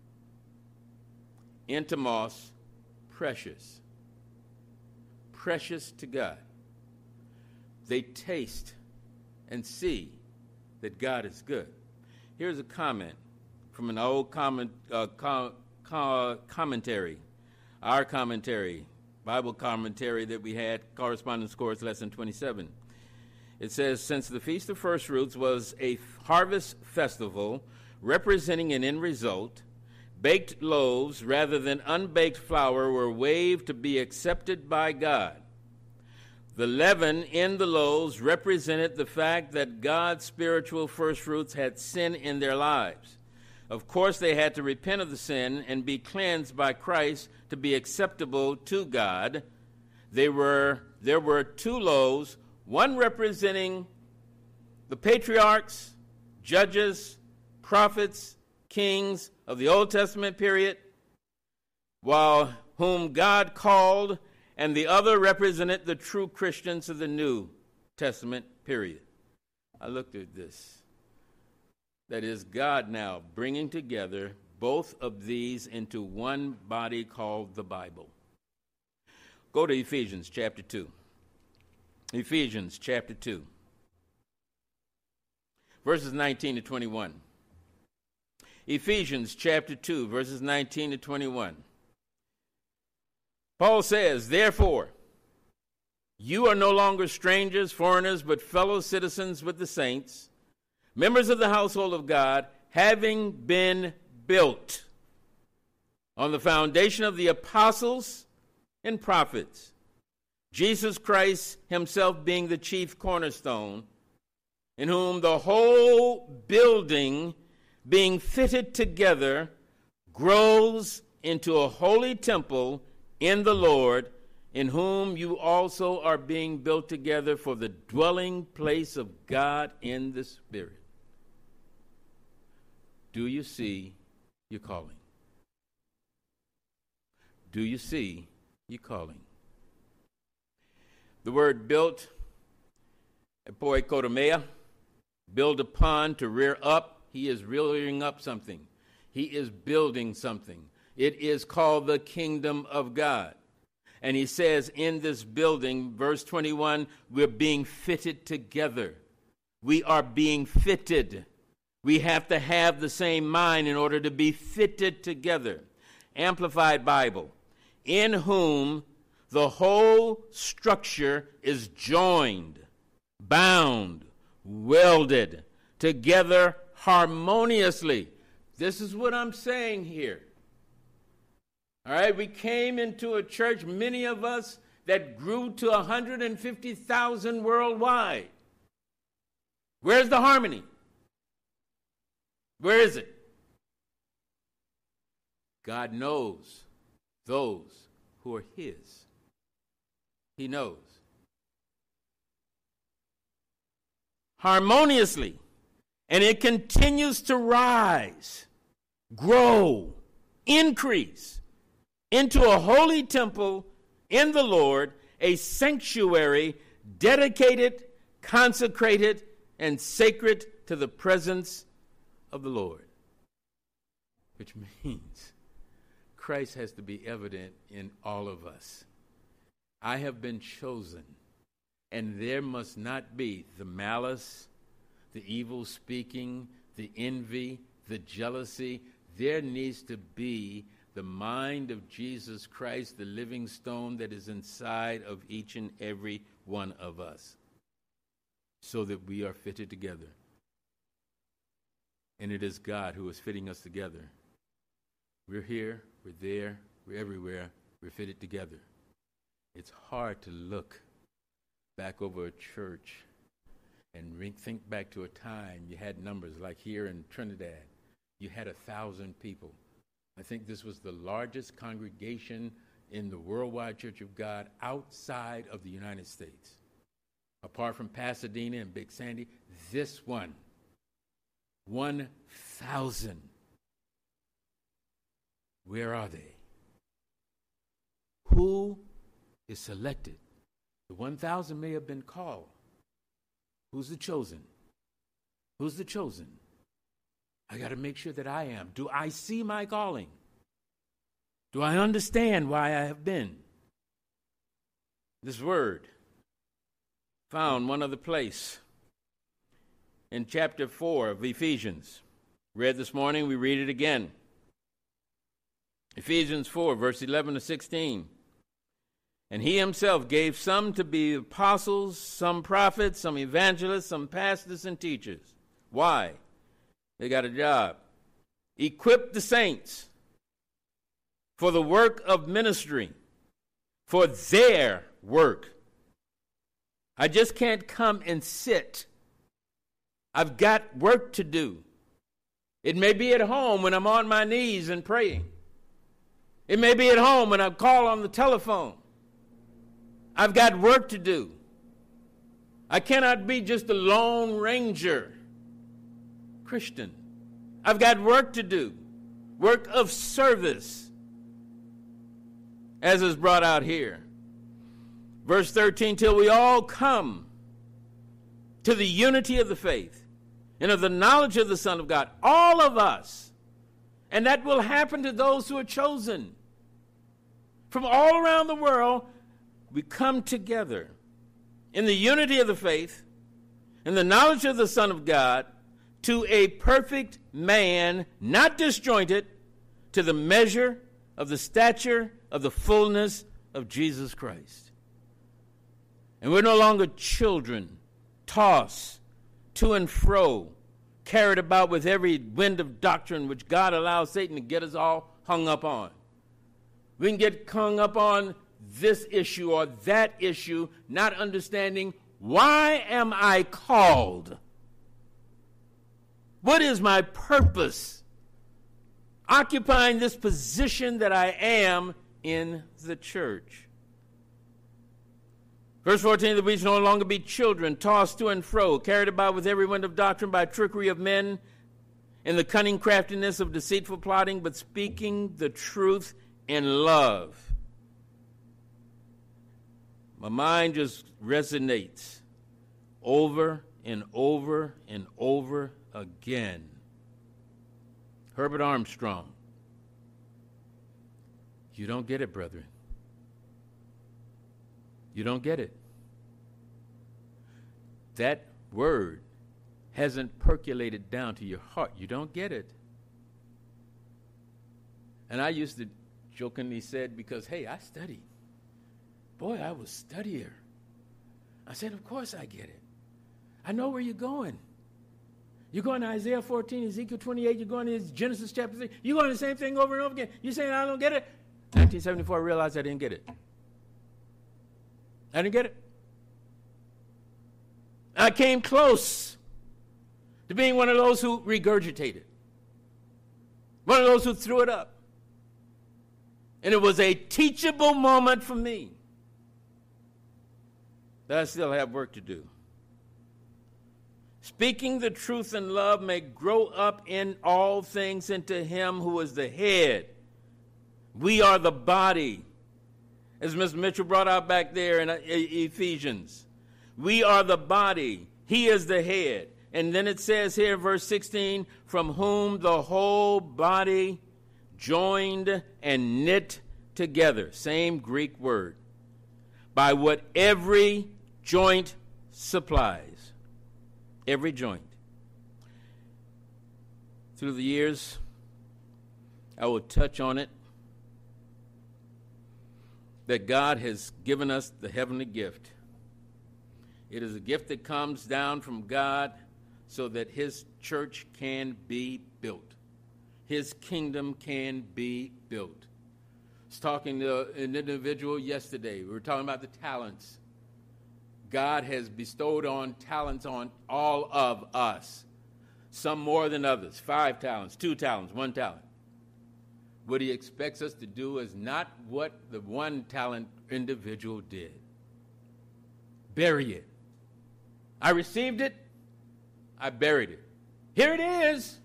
Intimos, precious. Precious to God. They taste and see that God is good. Here's a comment from an old comment, uh, com, com, commentary our commentary, Bible commentary that we had, Correspondence Course, Lesson twenty-seven. It says, since the Feast of First Fruits was a harvest festival representing an end result, baked loaves rather than unbaked flour were waved to be accepted by God. The leaven in the loaves represented the fact that God's spiritual first fruits had sin in their lives. Of course, they had to repent of the sin and be cleansed by Christ to be acceptable to God. They were, there were two loaves, one representing the patriarchs, judges, prophets, kings of the Old Testament period, while whom God called, and the other represented the true Christians of the New Testament period. I looked at this. That is God now bringing together both of these into one body called the Bible. Go to Ephesians chapter two. Ephesians chapter two. Verses nineteen to twenty-one. Ephesians chapter two, verses nineteen to twenty-one. Paul says, therefore, you are no longer strangers, foreigners, but fellow citizens with the saints, members of the household of God, having been built on the foundation of the apostles and prophets, Jesus Christ himself being the chief cornerstone, in whom the whole building being fitted together grows into a holy temple in the Lord, in whom you also are being built together for the dwelling place of God in the Spirit. Do you see your calling? Do you see your calling? The word built, poikotomea, build upon, to rear up. He is rearing up something. He is building something. It is called the kingdom of God. And he says in this building, verse twenty-one, we're being fitted together. We are being fitted. We have to have the same mind in order to be fitted together. Amplified Bible. In whom the whole structure is joined, bound, welded together harmoniously. This is what I'm saying here. All right, we came into a church, many of us, that grew to one hundred fifty thousand worldwide. Where's the harmony? Where is it? God knows those who are his. He knows. Harmoniously. And it continues to rise, grow, increase into a holy temple in the Lord, a sanctuary dedicated, consecrated, and sacred to the presence of the Lord. Which means Christ has to be evident in all of us. I have been chosen, and there must not be the malice, the evil speaking, the envy, the jealousy. There needs to be the mind of Jesus Christ, the living stone that is inside of each and every one of us, so that we are fitted together. And it is God who is fitting us together. We're here, we're there, we're everywhere, we're fitted together. It's hard to look back over a church and re- think back to a time you had numbers like here in Trinidad. You had a thousand people. I think this was the largest congregation in the Worldwide Church of God outside of the United States. Apart from Pasadena and Big Sandy, this one, one thousand. Where are they? Who is selected? The one thousand may have been called. Who's the chosen? Who's the chosen? I got to make sure that I am. Do I see my calling? Do I understand why I have been? This word found one other place in chapter four of Ephesians. Read this morning, we read it again. Ephesians four, verse eleven to sixteen. And he himself gave some to be apostles, some prophets, some evangelists, some pastors and teachers. Why? They got a job. Equip the saints for the work of ministry, for their work. I just can't come and sit. I've got work to do. It may be at home when I'm on my knees and praying. It may be at home when I call on the telephone. I've got work to do. I cannot be just a lone ranger Christian. I've got work to do. Work of service, as is brought out here. Verse thirteen, till we all come to the unity of the faith and of the knowledge of the Son of God, all of us. And that will happen to those who are chosen. From all around the world, we come together in the unity of the faith and the knowledge of the Son of God to a perfect man, not disjointed, to the measure of the stature of the fullness of Jesus Christ. And we're no longer children, tossed to and fro, carried about with every wind of doctrine which God allows Satan to get us all hung up on. We can get hung up on this issue or that issue, not understanding, why am I called? What is my purpose? Occupying this position that I am in the church. Verse fourteen, that we shall no longer be children, tossed to and fro, carried about with every wind of doctrine by trickery of men, in the cunning craftiness of deceitful plotting, but speaking the truth in love. My mind just resonates over and over and over again. Herbert Armstrong. You don't get it, brethren. You don't get it. That word hasn't percolated down to your heart. You don't get it. And I used to jokingly said, because, hey, I studied. Boy, I was a studier. I said, of course I get it. I know where you're going. You're going to Isaiah fourteen, Ezekiel twenty-eight, you're going to Genesis chapter three. You're going to the same thing over and over again. You're saying I don't get it? nineteen seventy-four, I realized I didn't get it. I didn't get it. I came close to being one of those who regurgitated. One of those who threw it up. And it was a teachable moment for me. But I still have work to do. Speaking the truth in love may grow up in all things into him who is the head. We are the body. As Mister Mitchell brought out back there in Ephesians. We are the body. He is the head. And then it says here, verse sixteen, from whom the whole body joined and knit together. Same Greek word. By what every joint supplies. Every joint. Through the years, I will touch on it, that God has given us the heavenly gift. It is a gift that comes down from God so that his church can be built. His kingdom can be built. I was talking to an individual yesterday. We were talking about the talents. God has bestowed on talents on all of us. Some more than others. Five talents, two talents, one talent. What he expects us to do is not what the one talent individual did. Bury it. I received it. I buried it. Here it is.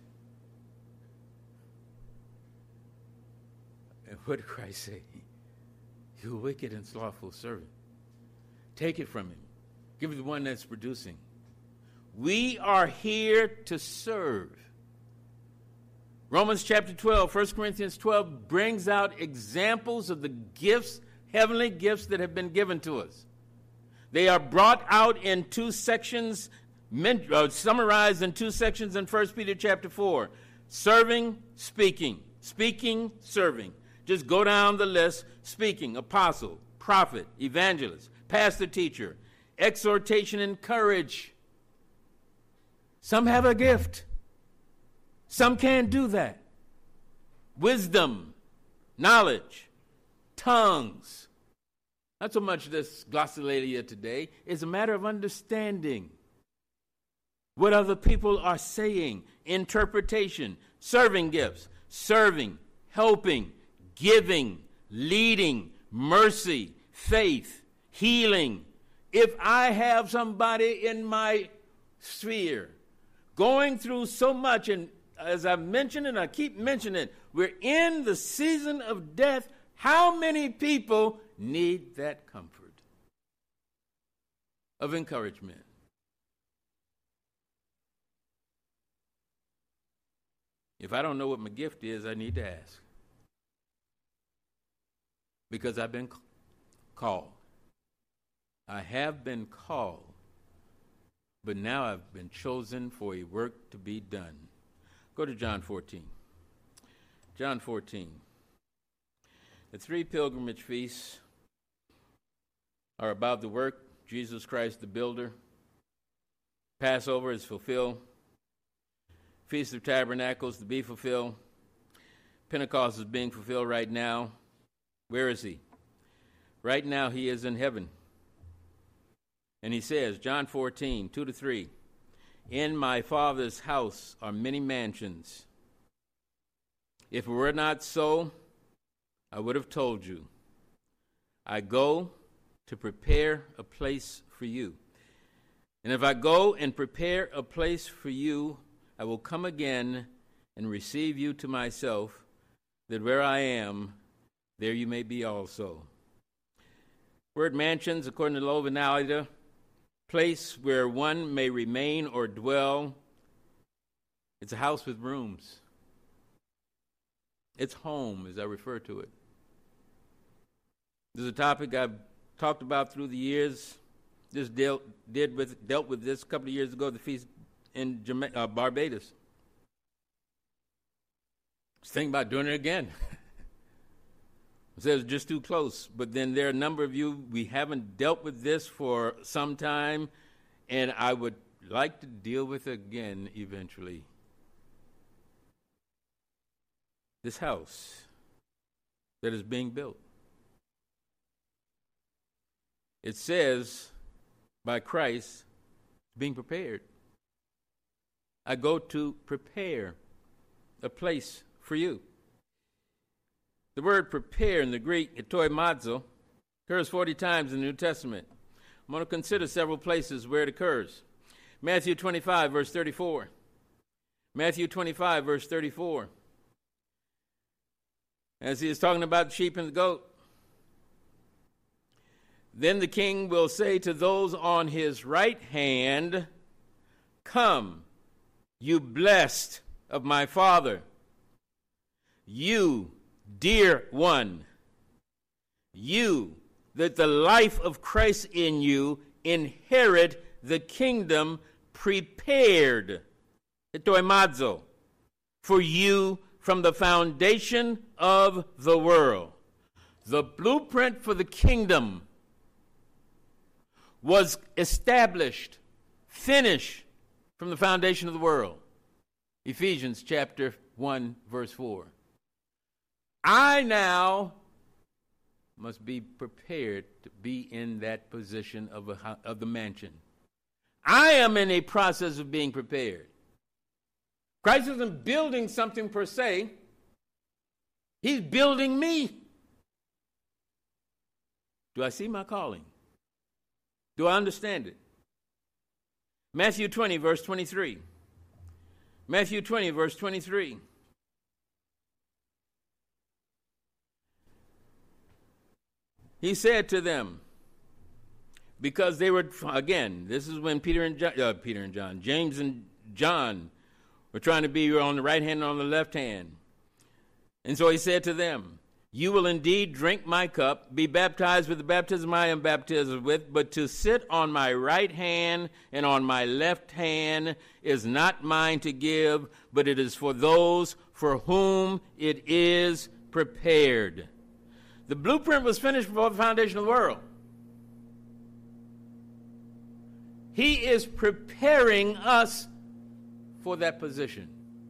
And what did Christ say? You wicked and slothful servant. Take it from him. Give it to the one that's producing. We are here to serve. Romans chapter twelve, First Corinthians twelve brings out examples of the gifts, heavenly gifts that have been given to us. They are brought out in two sections, uh, summarized in two sections in First Peter chapter four. Serving, speaking. Speaking, serving. Just go down the list: speaking, apostle, prophet, evangelist, pastor, teacher, exhortation, and courage. Some have a gift. Some can't do that. Wisdom, knowledge, tongues. Not so much this glossolalia today. It's a matter of understanding what other people are saying. Interpretation, serving gifts, serving, helping, giving, leading, mercy, faith, healing. If I have somebody in my sphere going through so much, and as I've mentioned and I keep mentioning, we're in the season of death. How many people need that comfort of encouragement? If I don't know what my gift is, I need to ask. Because I've been called. I have been called. But now I've been chosen for a work to be done. Go to John fourteen. John fourteen. The three pilgrimage feasts are about the work Jesus Christ the builder. Passover is fulfilled. Feast of Tabernacles to be fulfilled. Pentecost is being fulfilled right now. Where is he? Right now he is in heaven. And he says, John fourteen, two to three, in my Father's house are many mansions. If it were not so, I would have told you. I go to prepare a place for you. And if I go and prepare a place for you, I will come again and receive you to myself, that where I am, there you may be also. Word mansions, according to the Lovenalida, place where one may remain or dwell. It's a house with rooms. It's home, as I refer to it. This is a topic I've talked about through the years. Just dealt, did with, dealt with this a couple of years ago, the feast in Jama- uh, Barbados. I was thinking about doing it again. It says just too close. But then there are a number of you, we haven't dealt with this for some time, and I would like to deal with it again eventually. This house that is being built. It says, by Christ, being prepared. I go to prepare a place for you. The word prepare in the Greek, etoimazo, occurs forty times in the New Testament. I'm going to consider several places where it occurs. Matthew twenty-five, verse thirty-four. Matthew twenty-five, verse thirty-four. As he is talking about the sheep and the goat. Then the king will say to those on his right hand, come, you blessed of my Father, you dear one, you, that the life of Christ in you inherit the kingdom prepared, etoimazo, for you from the foundation of the world. The blueprint for the kingdom was established, finished from the foundation of the world. Ephesians chapter one, verse four. I now must be prepared to be in that position of, a, of the mansion. I am in a process of being prepared. Christ isn't building something per se. He's building me. Do I see my calling? Do I understand it? Matthew twenty, verse twenty-three. Matthew twenty, verse twenty-three. He said to them, because they were, again, this is when Peter and John, uh, Peter and John, James and John were trying to be on the right hand and on the left hand. And so he said to them, you will indeed drink my cup, be baptized with the baptism I am baptized with, but to sit on my right hand and on my left hand is not mine to give, but it is for those for whom it is prepared. The blueprint was finished before the foundation of the world. He is preparing us for that position.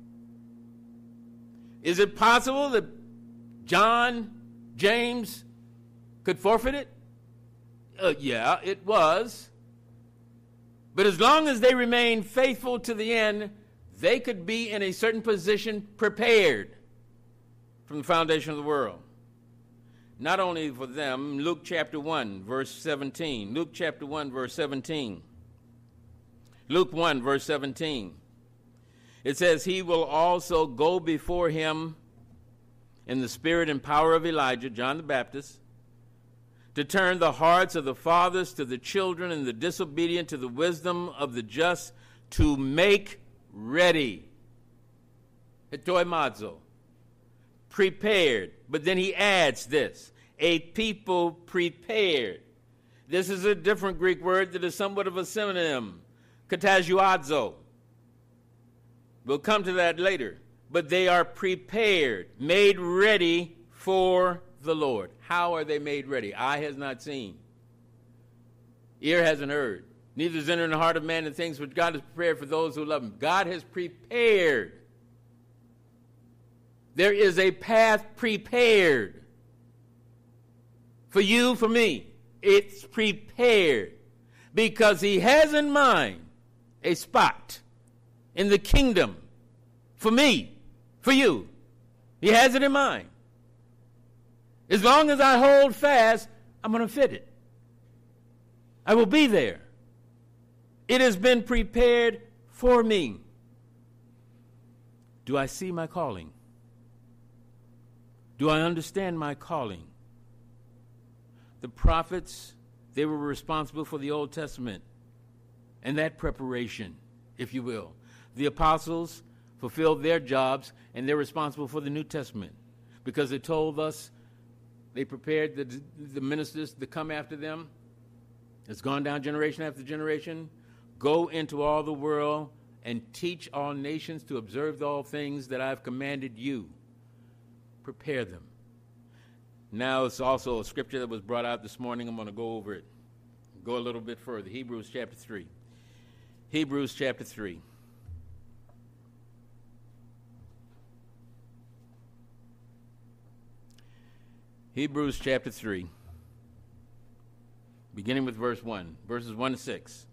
Is it possible that John, James could forfeit it? Uh, yeah, it was. But as long as they remained faithful to the end, they could be in a certain position prepared from the foundation of the world. Not only for them, Luke chapter one, verse seventeen. Luke chapter one, verse seventeen. Luke one, verse seventeen. It says, he will also go before him in the spirit and power of Elijah, John the Baptist, to turn the hearts of the fathers to the children and the disobedient to the wisdom of the just, to make ready. Hetoimazo. Prepared. But then he adds this, a people prepared. This is a different Greek word that is somewhat of a synonym, katazuazo. We'll come to that later. But they are prepared, made ready for the Lord. How are they made ready? Eye has not seen. Ear hasn't heard. Neither is entered in the heart of man the things which God has prepared for those who love him. God has prepared. There is a path prepared. For you, for me. It's prepared. Because he has in mind a spot in the kingdom for me, for you. He has it in mind. As long as I hold fast, I'm going to fit it. I will be there. It has been prepared for me. Do I see my calling? Do I understand my calling? The prophets, they were responsible for the Old Testament and that preparation, if you will. The apostles fulfilled their jobs, and they're responsible for the New Testament because they told us, they prepared the, the ministers to come after them. It's gone down generation after generation. Go into all the world and teach all nations to observe all things that I've commanded you. Prepare them. Now it's also a scripture that was brought out this morning. I'm going to go over it. Go a little bit further. Hebrews chapter three. Hebrews chapter three. Hebrews chapter three, beginning with verse one, verses one to six.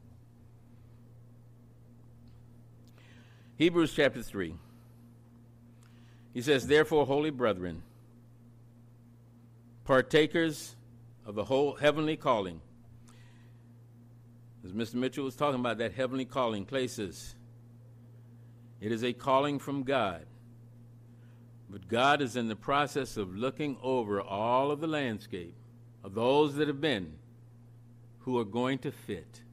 Hebrews chapter three. He says, therefore, holy brethren, partakers of the whole heavenly calling, as Mister Mitchell was talking about, that heavenly calling places, it is a calling from God. But God is in the process of looking over all of the landscape of those that have been, who are going to fit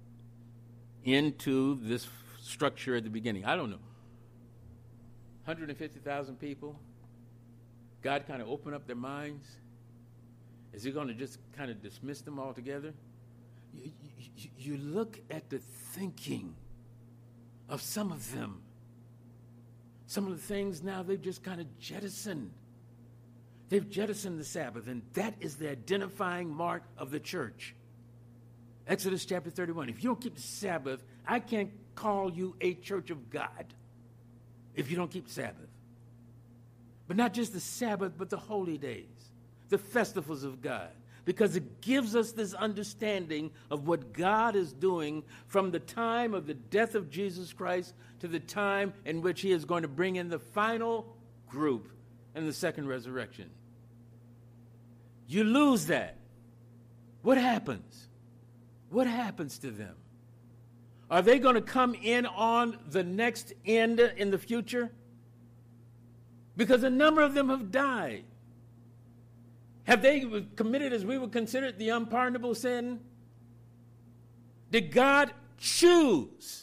into this structure at the beginning. I don't know. one hundred fifty thousand people. God kind of opened up their minds. Is he going to just kind of dismiss them altogether? You, you, you look at the thinking of some of them. Some of the things now they've just kind of jettisoned. They've jettisoned the Sabbath, and that is the identifying mark of the church. Exodus chapter thirty-one. If you don't keep the Sabbath, I can't call you a church of God if you don't keep the Sabbath. But not just the Sabbath, but the holy days, the festivals of God, because it gives us this understanding of what God is doing from the time of the death of Jesus Christ to the time in which he is going to bring in the final group in the second resurrection. You lose that. What happens? What happens to them? Are they going to come in on the next end in the future? Because a number of them have died. Have they committed, as we would consider it, the unpardonable sin? Did God choose?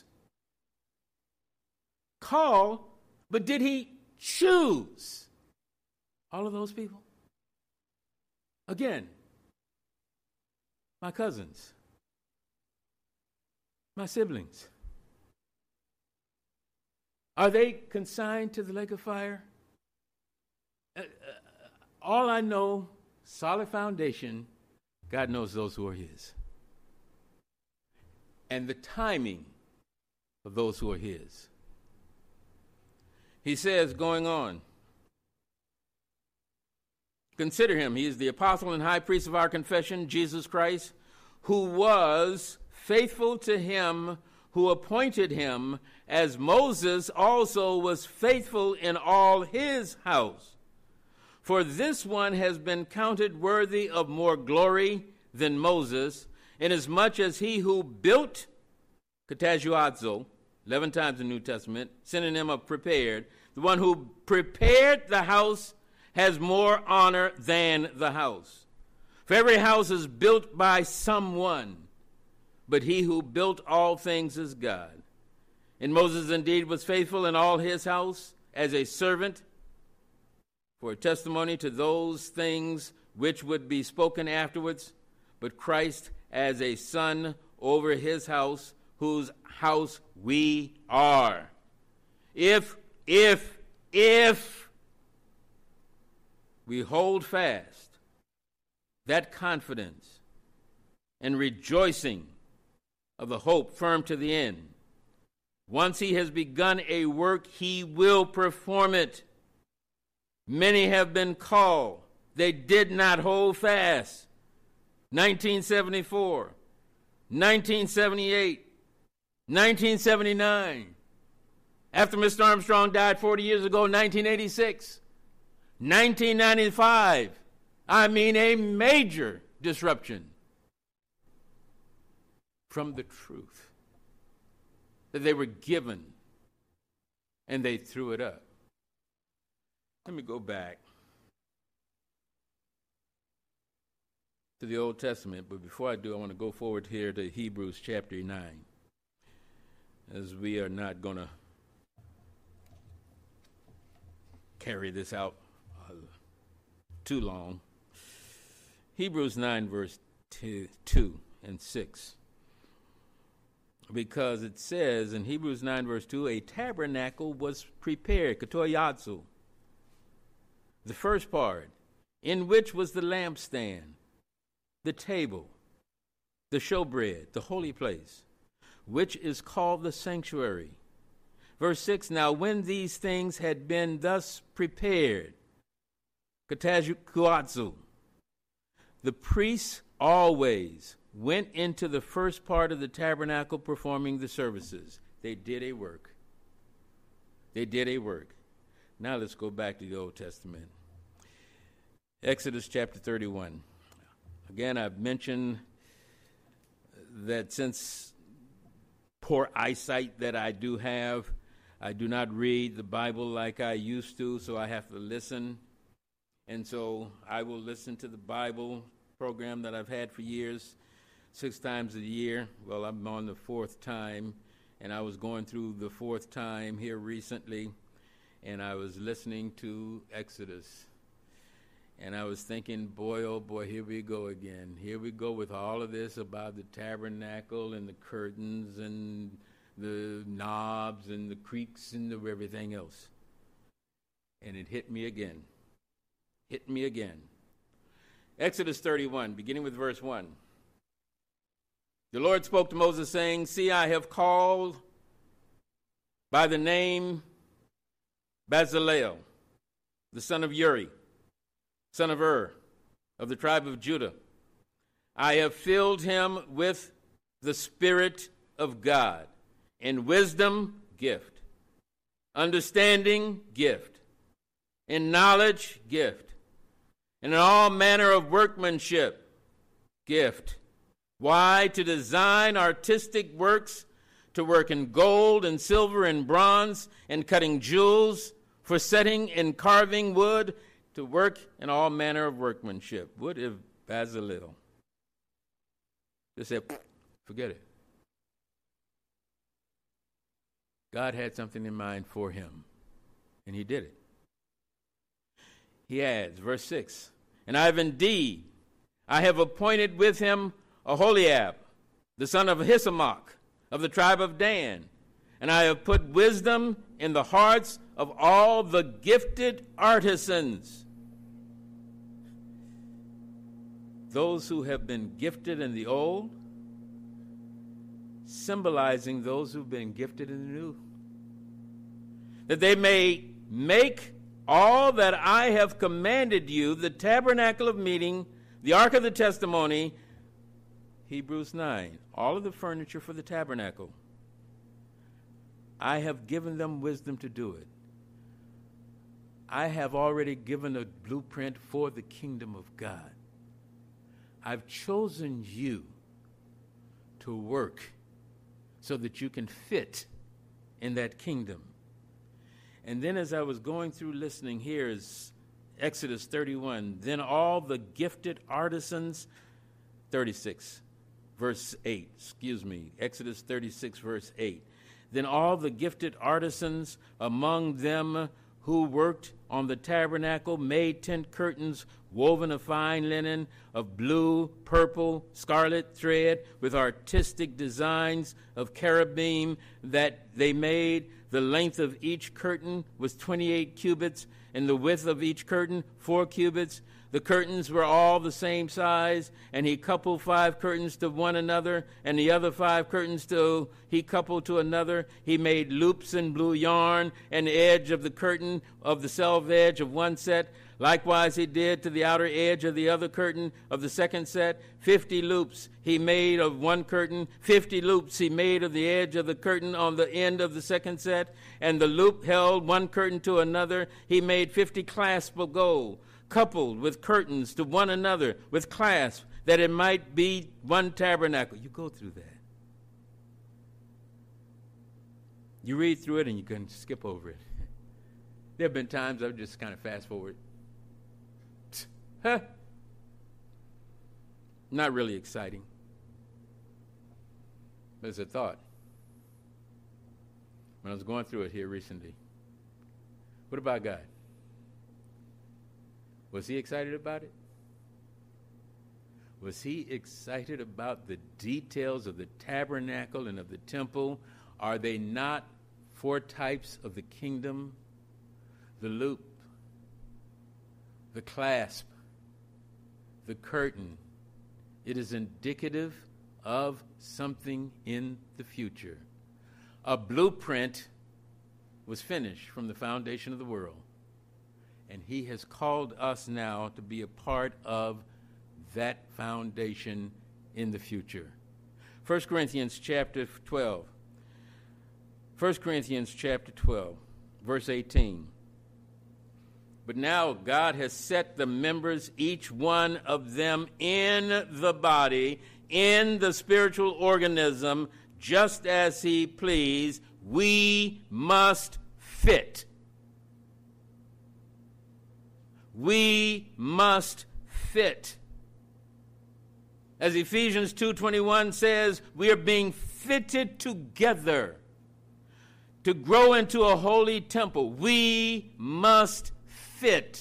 Call, but did he choose all of those people? Again, my cousins, my siblings, are they consigned to the lake of fire? Uh, uh, all I know, solid foundation, God knows those who are his. And the timing of those who are his. He says, going on, consider him. He is the apostle and high priest of our confession, Jesus Christ, who was faithful to him who appointed him, as Moses also was faithful in all his house. For this one has been counted worthy of more glory than Moses, inasmuch as he who built, katajuazo, eleven times in the New Testament, synonym of prepared, the one who prepared the house has more honor than the house. For every house is built by someone, but he who built all things is God. And Moses indeed was faithful in all his house as a servant for a testimony to those things which would be spoken afterwards, but Christ as a son over his house, whose house we are. If, if, if we hold fast that confidence and rejoicing of the hope firm to the end, once he has begun a work, he will perform it. Many have been called. They did not hold fast. nineteen seventy-four, nineteen seventy-eight, nineteen seventy-nine. After Mister Armstrong died forty years ago, nineteen eighty-six, nineteen ninety-five. I mean, a major disruption from the truth that they were given, and they threw it up. Let me go back to the Old Testament, but before I do, I want to go forward here to Hebrews chapter nine, as we are not going to carry this out uh, too long. Hebrews nine, verse two, two and six. Because it says in Hebrews nine, verse two, a tabernacle was prepared, katoyatsu, the first part, in which was the lampstand, the table, the showbread, the holy place, which is called the sanctuary. Verse six, now when these things had been thus prepared, katajukuatsu, the priests always went into the first part of the tabernacle performing the services. They did a work. They did a work. Now let's go back to the Old Testament. Exodus chapter thirty-one. Again, I've mentioned that since poor eyesight that I do have, I do not read the Bible like I used to, so I have to listen. And so I will listen to the Bible program that I've had for years, six times a year. Well, I'm on the fourth time, and I was going through the fourth time here recently, and I was listening to Exodus. And I was thinking, boy, oh boy, here we go again. Here we go with all of this about the tabernacle and the curtains and the knobs and the creaks and the everything else. And it hit me again. Hit me again. Exodus thirty-one, beginning with verse one. The Lord spoke to Moses, saying, see, I have called by the name Bezalel, the son of Uri, son of Ur, of the tribe of Judah. I have filled him with the Spirit of God, in wisdom, gift, understanding, gift, in knowledge, gift, and in all manner of workmanship, gift. Why? To design artistic works, to work in gold and silver and bronze, and cutting jewels, for setting and carving wood, to work in all manner of workmanship. What if Bezalel just said, forget it? God had something in mind for him, and he did it. He adds, verse six, and I have indeed, I have appointed with him Aholiab, the son of Ahisamach, of the tribe of Dan, and I have put wisdom in the hearts of all the gifted artisans. those who have been gifted in the old, symbolizing those who've been gifted in the new, that they may make all that I have commanded you, the tabernacle of meeting, the ark of the testimony, Hebrews nine, all of the furniture for the tabernacle. I have given them wisdom to do it. I have already given a blueprint for the kingdom of God. I've chosen you to work so that you can fit in that kingdom. And then as I was going through listening, here is Exodus thirty-one. Then all the gifted artisans, thirty-six, verse eight, excuse me, Exodus thirty-six, verse eight. Then all the gifted artisans among them who worked on the tabernacle made tent curtains woven of fine linen, of blue, purple, scarlet thread, with artistic designs of cherubim that they made. The length of each curtain was twenty-eight cubits, and the width of each curtain four cubits. The curtains were all the same size, and he coupled five curtains to one another, and the other five curtains to he coupled to another. He made loops in blue yarn, and the edge of the curtain of the self edge of one set. Likewise he did to the outer edge of the other curtain of the second set. Fifty loops he made of one curtain. Fifty loops he made of the edge of the curtain on the end of the second set. And the loop held one curtain to another. He made fifty clasps of gold, coupled with curtains to one another with clasps, that it might be one tabernacle. You go through that. You read through it and you can skip over it. There have been times I've just kind of fast forward. Huh? Not really exciting. But it's a thought. When I was going through it here recently, what about God? Was he excited about it? Was he excited about the details of the tabernacle and of the temple? Are they not four types of the kingdom? The loop, the clasp, the curtain. It is indicative of something in the future. A blueprint was finished from the foundation of the world. And he has called us now to be a part of that foundation in the future. First Corinthians chapter twelve. First Corinthians chapter twelve, verse eighteen. But now God has set the members, each one of them, in the body, in the spiritual organism, just as he pleased. We must fit. We must fit. As Ephesians two twenty-one says, we are being fitted together to grow into a holy temple. We must fit.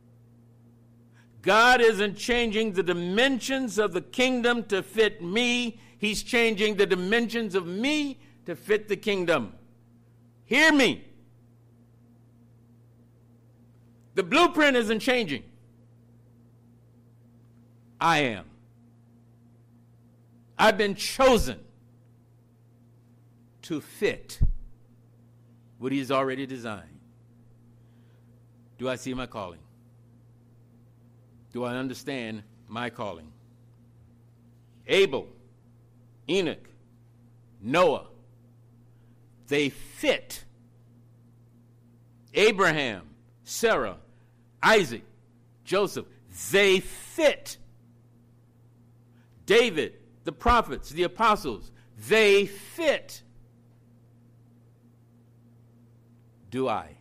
God isn't changing the dimensions of the kingdom to fit me. He's changing the dimensions of me to fit the kingdom. Hear me. The blueprint isn't changing. I am. I've been chosen to fit what he's already designed. Do I see my calling? Do I understand my calling? Abel, Enoch, Noah, they fit. Abraham, Sarah, Isaac, Joseph, they fit. David, the prophets, the apostles, they fit. Do I?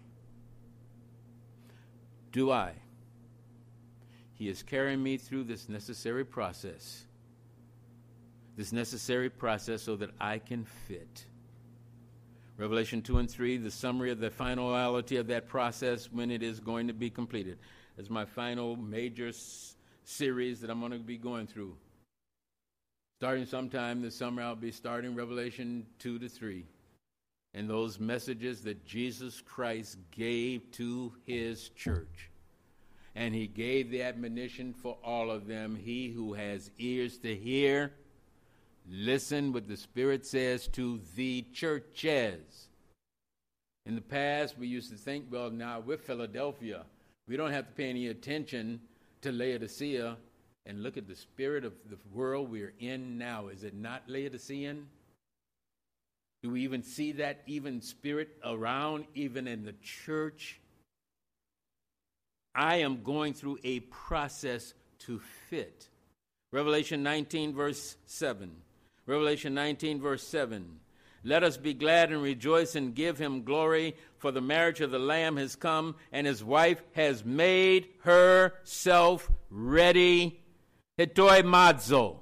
Do I? He is carrying me through this necessary process. This necessary process so that I can fit. Revelation two and three, the summary of the finality of that process when it is going to be completed. That's my final major s- series that I'm going to be going through. Starting sometime this summer, I'll be starting Revelation two to three. And those messages that Jesus Christ gave to his church. and he gave the admonition for all of them. He who has ears to hear, listen what the Spirit says to the churches. In the past, we used to think, well, now we're Philadelphia. We don't have to pay any attention to Laodicea. And look at the spirit of the world we're in now. Is it not Laodicean? Do we even see that even spirit around, even in the church? I am going through a process to fit. Revelation nineteen, verse seven. Revelation nineteen, verse seven. Let us be glad and rejoice and give him glory, for the marriage of the Lamb has come, and his wife has made herself ready. Hetoimazo.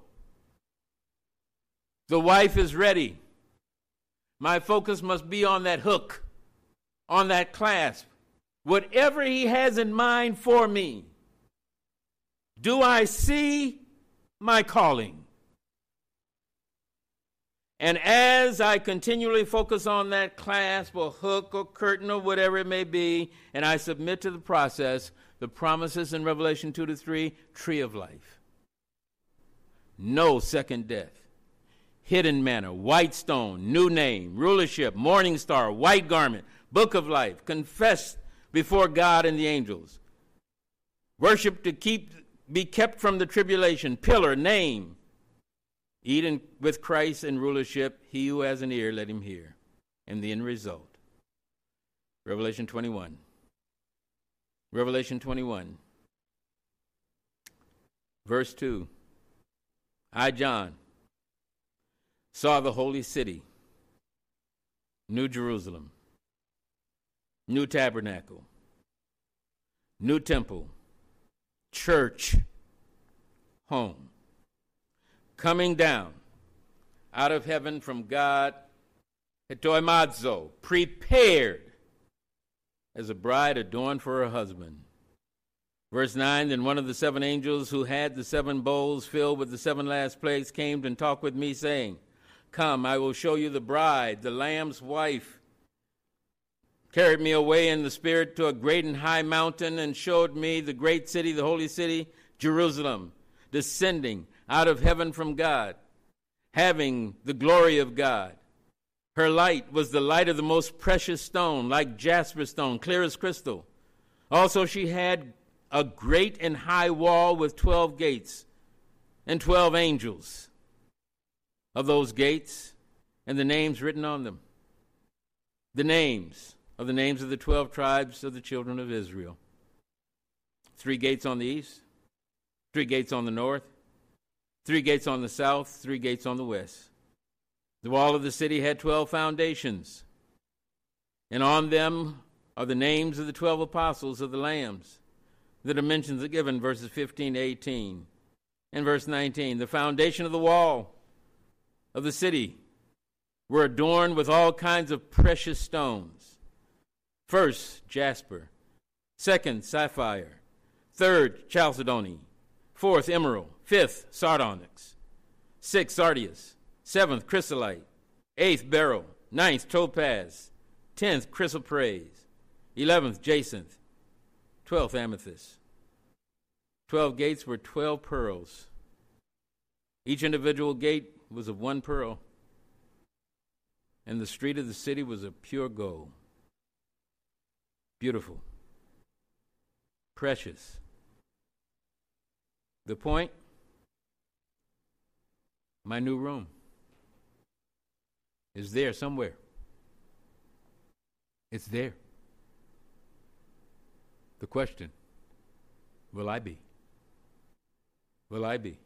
The wife is ready. My focus must be on that hook, on that clasp. Whatever he has in mind for me, do I see my calling? And as I continually focus on that clasp or hook or curtain or whatever it may be, and I submit to the process, the promises in Revelation two to three, tree of life. No second death. Hidden manna, white stone, new name, rulership, morning star, white garment, book of life, confess before God and the angels. Worship to keep, be kept from the tribulation, pillar, name. Eat in, with Christ in rulership. He who has an ear, let him hear. And the end result. Revelation twenty-one. Revelation twenty-one. Verse two. I, John, saw the holy city, New Jerusalem, new tabernacle, new temple, church, home, coming down out of heaven from God, hetoimazo, prepared as a bride adorned for her husband. Verse nine, then one of the seven angels who had the seven bowls filled with the seven last plagues came and talked with me, saying, come, I will show you the bride, the Lamb's wife. Carried me away in the spirit to a great and high mountain and showed me the great city, the holy city, Jerusalem, descending out of heaven from God, having the glory of God. Her light was the light of the most precious stone, like jasper stone, clear as crystal. Also she had a great and high wall with twelve gates and twelve angels of those gates and the names written on them. The names of the names of the twelve tribes of the children of Israel. Three gates on the east, three gates on the north, three gates on the south, three gates on the west. The wall of the city had twelve foundations, and on them are the names of the twelve apostles of the Lambs. The dimensions are given, verses fifteen to eighteen. And verse nineteen, the foundation of the wall of the city were adorned with all kinds of precious stones. First, jasper. Second, sapphire. Third, chalcedony. Fourth, emerald. Fifth, sardonyx. Sixth, sardius. Seventh, chrysolite. Eighth, beryl. Ninth, topaz. Tenth, chrysoprase. Eleventh, jacinth. Twelfth, amethyst. Twelve gates were twelve pearls. Each individual gate was of one pearl, and the street of the city was of pure gold. Beautiful. Precious. The point? My new room is there somewhere. It's there. The question, will I be? Will I be?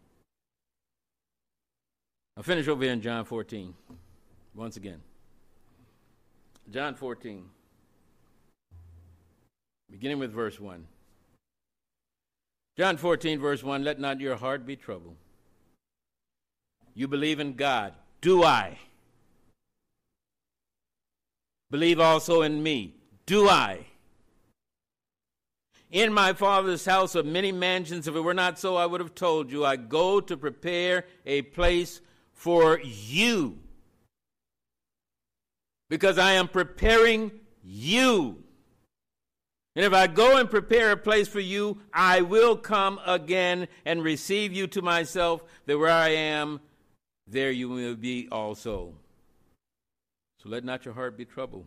I'll finish over here in John fourteen, once again. John fourteen, beginning with verse one. John fourteen, verse one, let not your heart be troubled. You believe in God. Do I? Believe also in me. Do I? In my Father's house are many mansions. If it were not so, I would have told you. I go to prepare a place for you. Because I am preparing you. And if I go and prepare a place for you, I will come again and receive you to myself, that where I am, there you will be also. So let not your heart be troubled.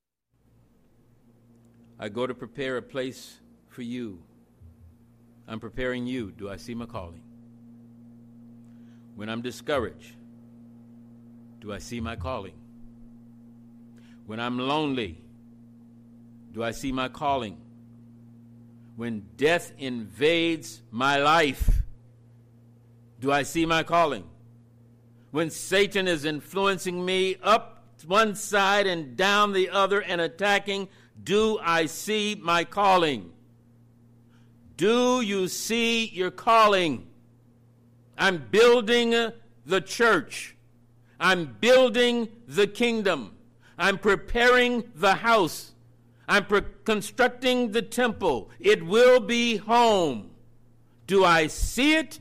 I go to prepare a place for you. I'm preparing you. Do I see my calling? When I'm discouraged, do I see my calling? When I'm lonely, do I see my calling? When death invades my life, do I see my calling? When Satan is influencing me up one side and down the other and attacking, do I see my calling? Do you see your calling? I'm building the church. I'm building the kingdom. I'm preparing the house. I'm pre- constructing the temple. It will be home. Do I see it?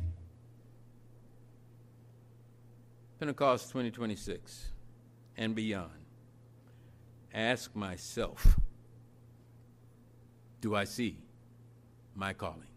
Pentecost twenty twenty-six and beyond. Ask myself, do I see my calling?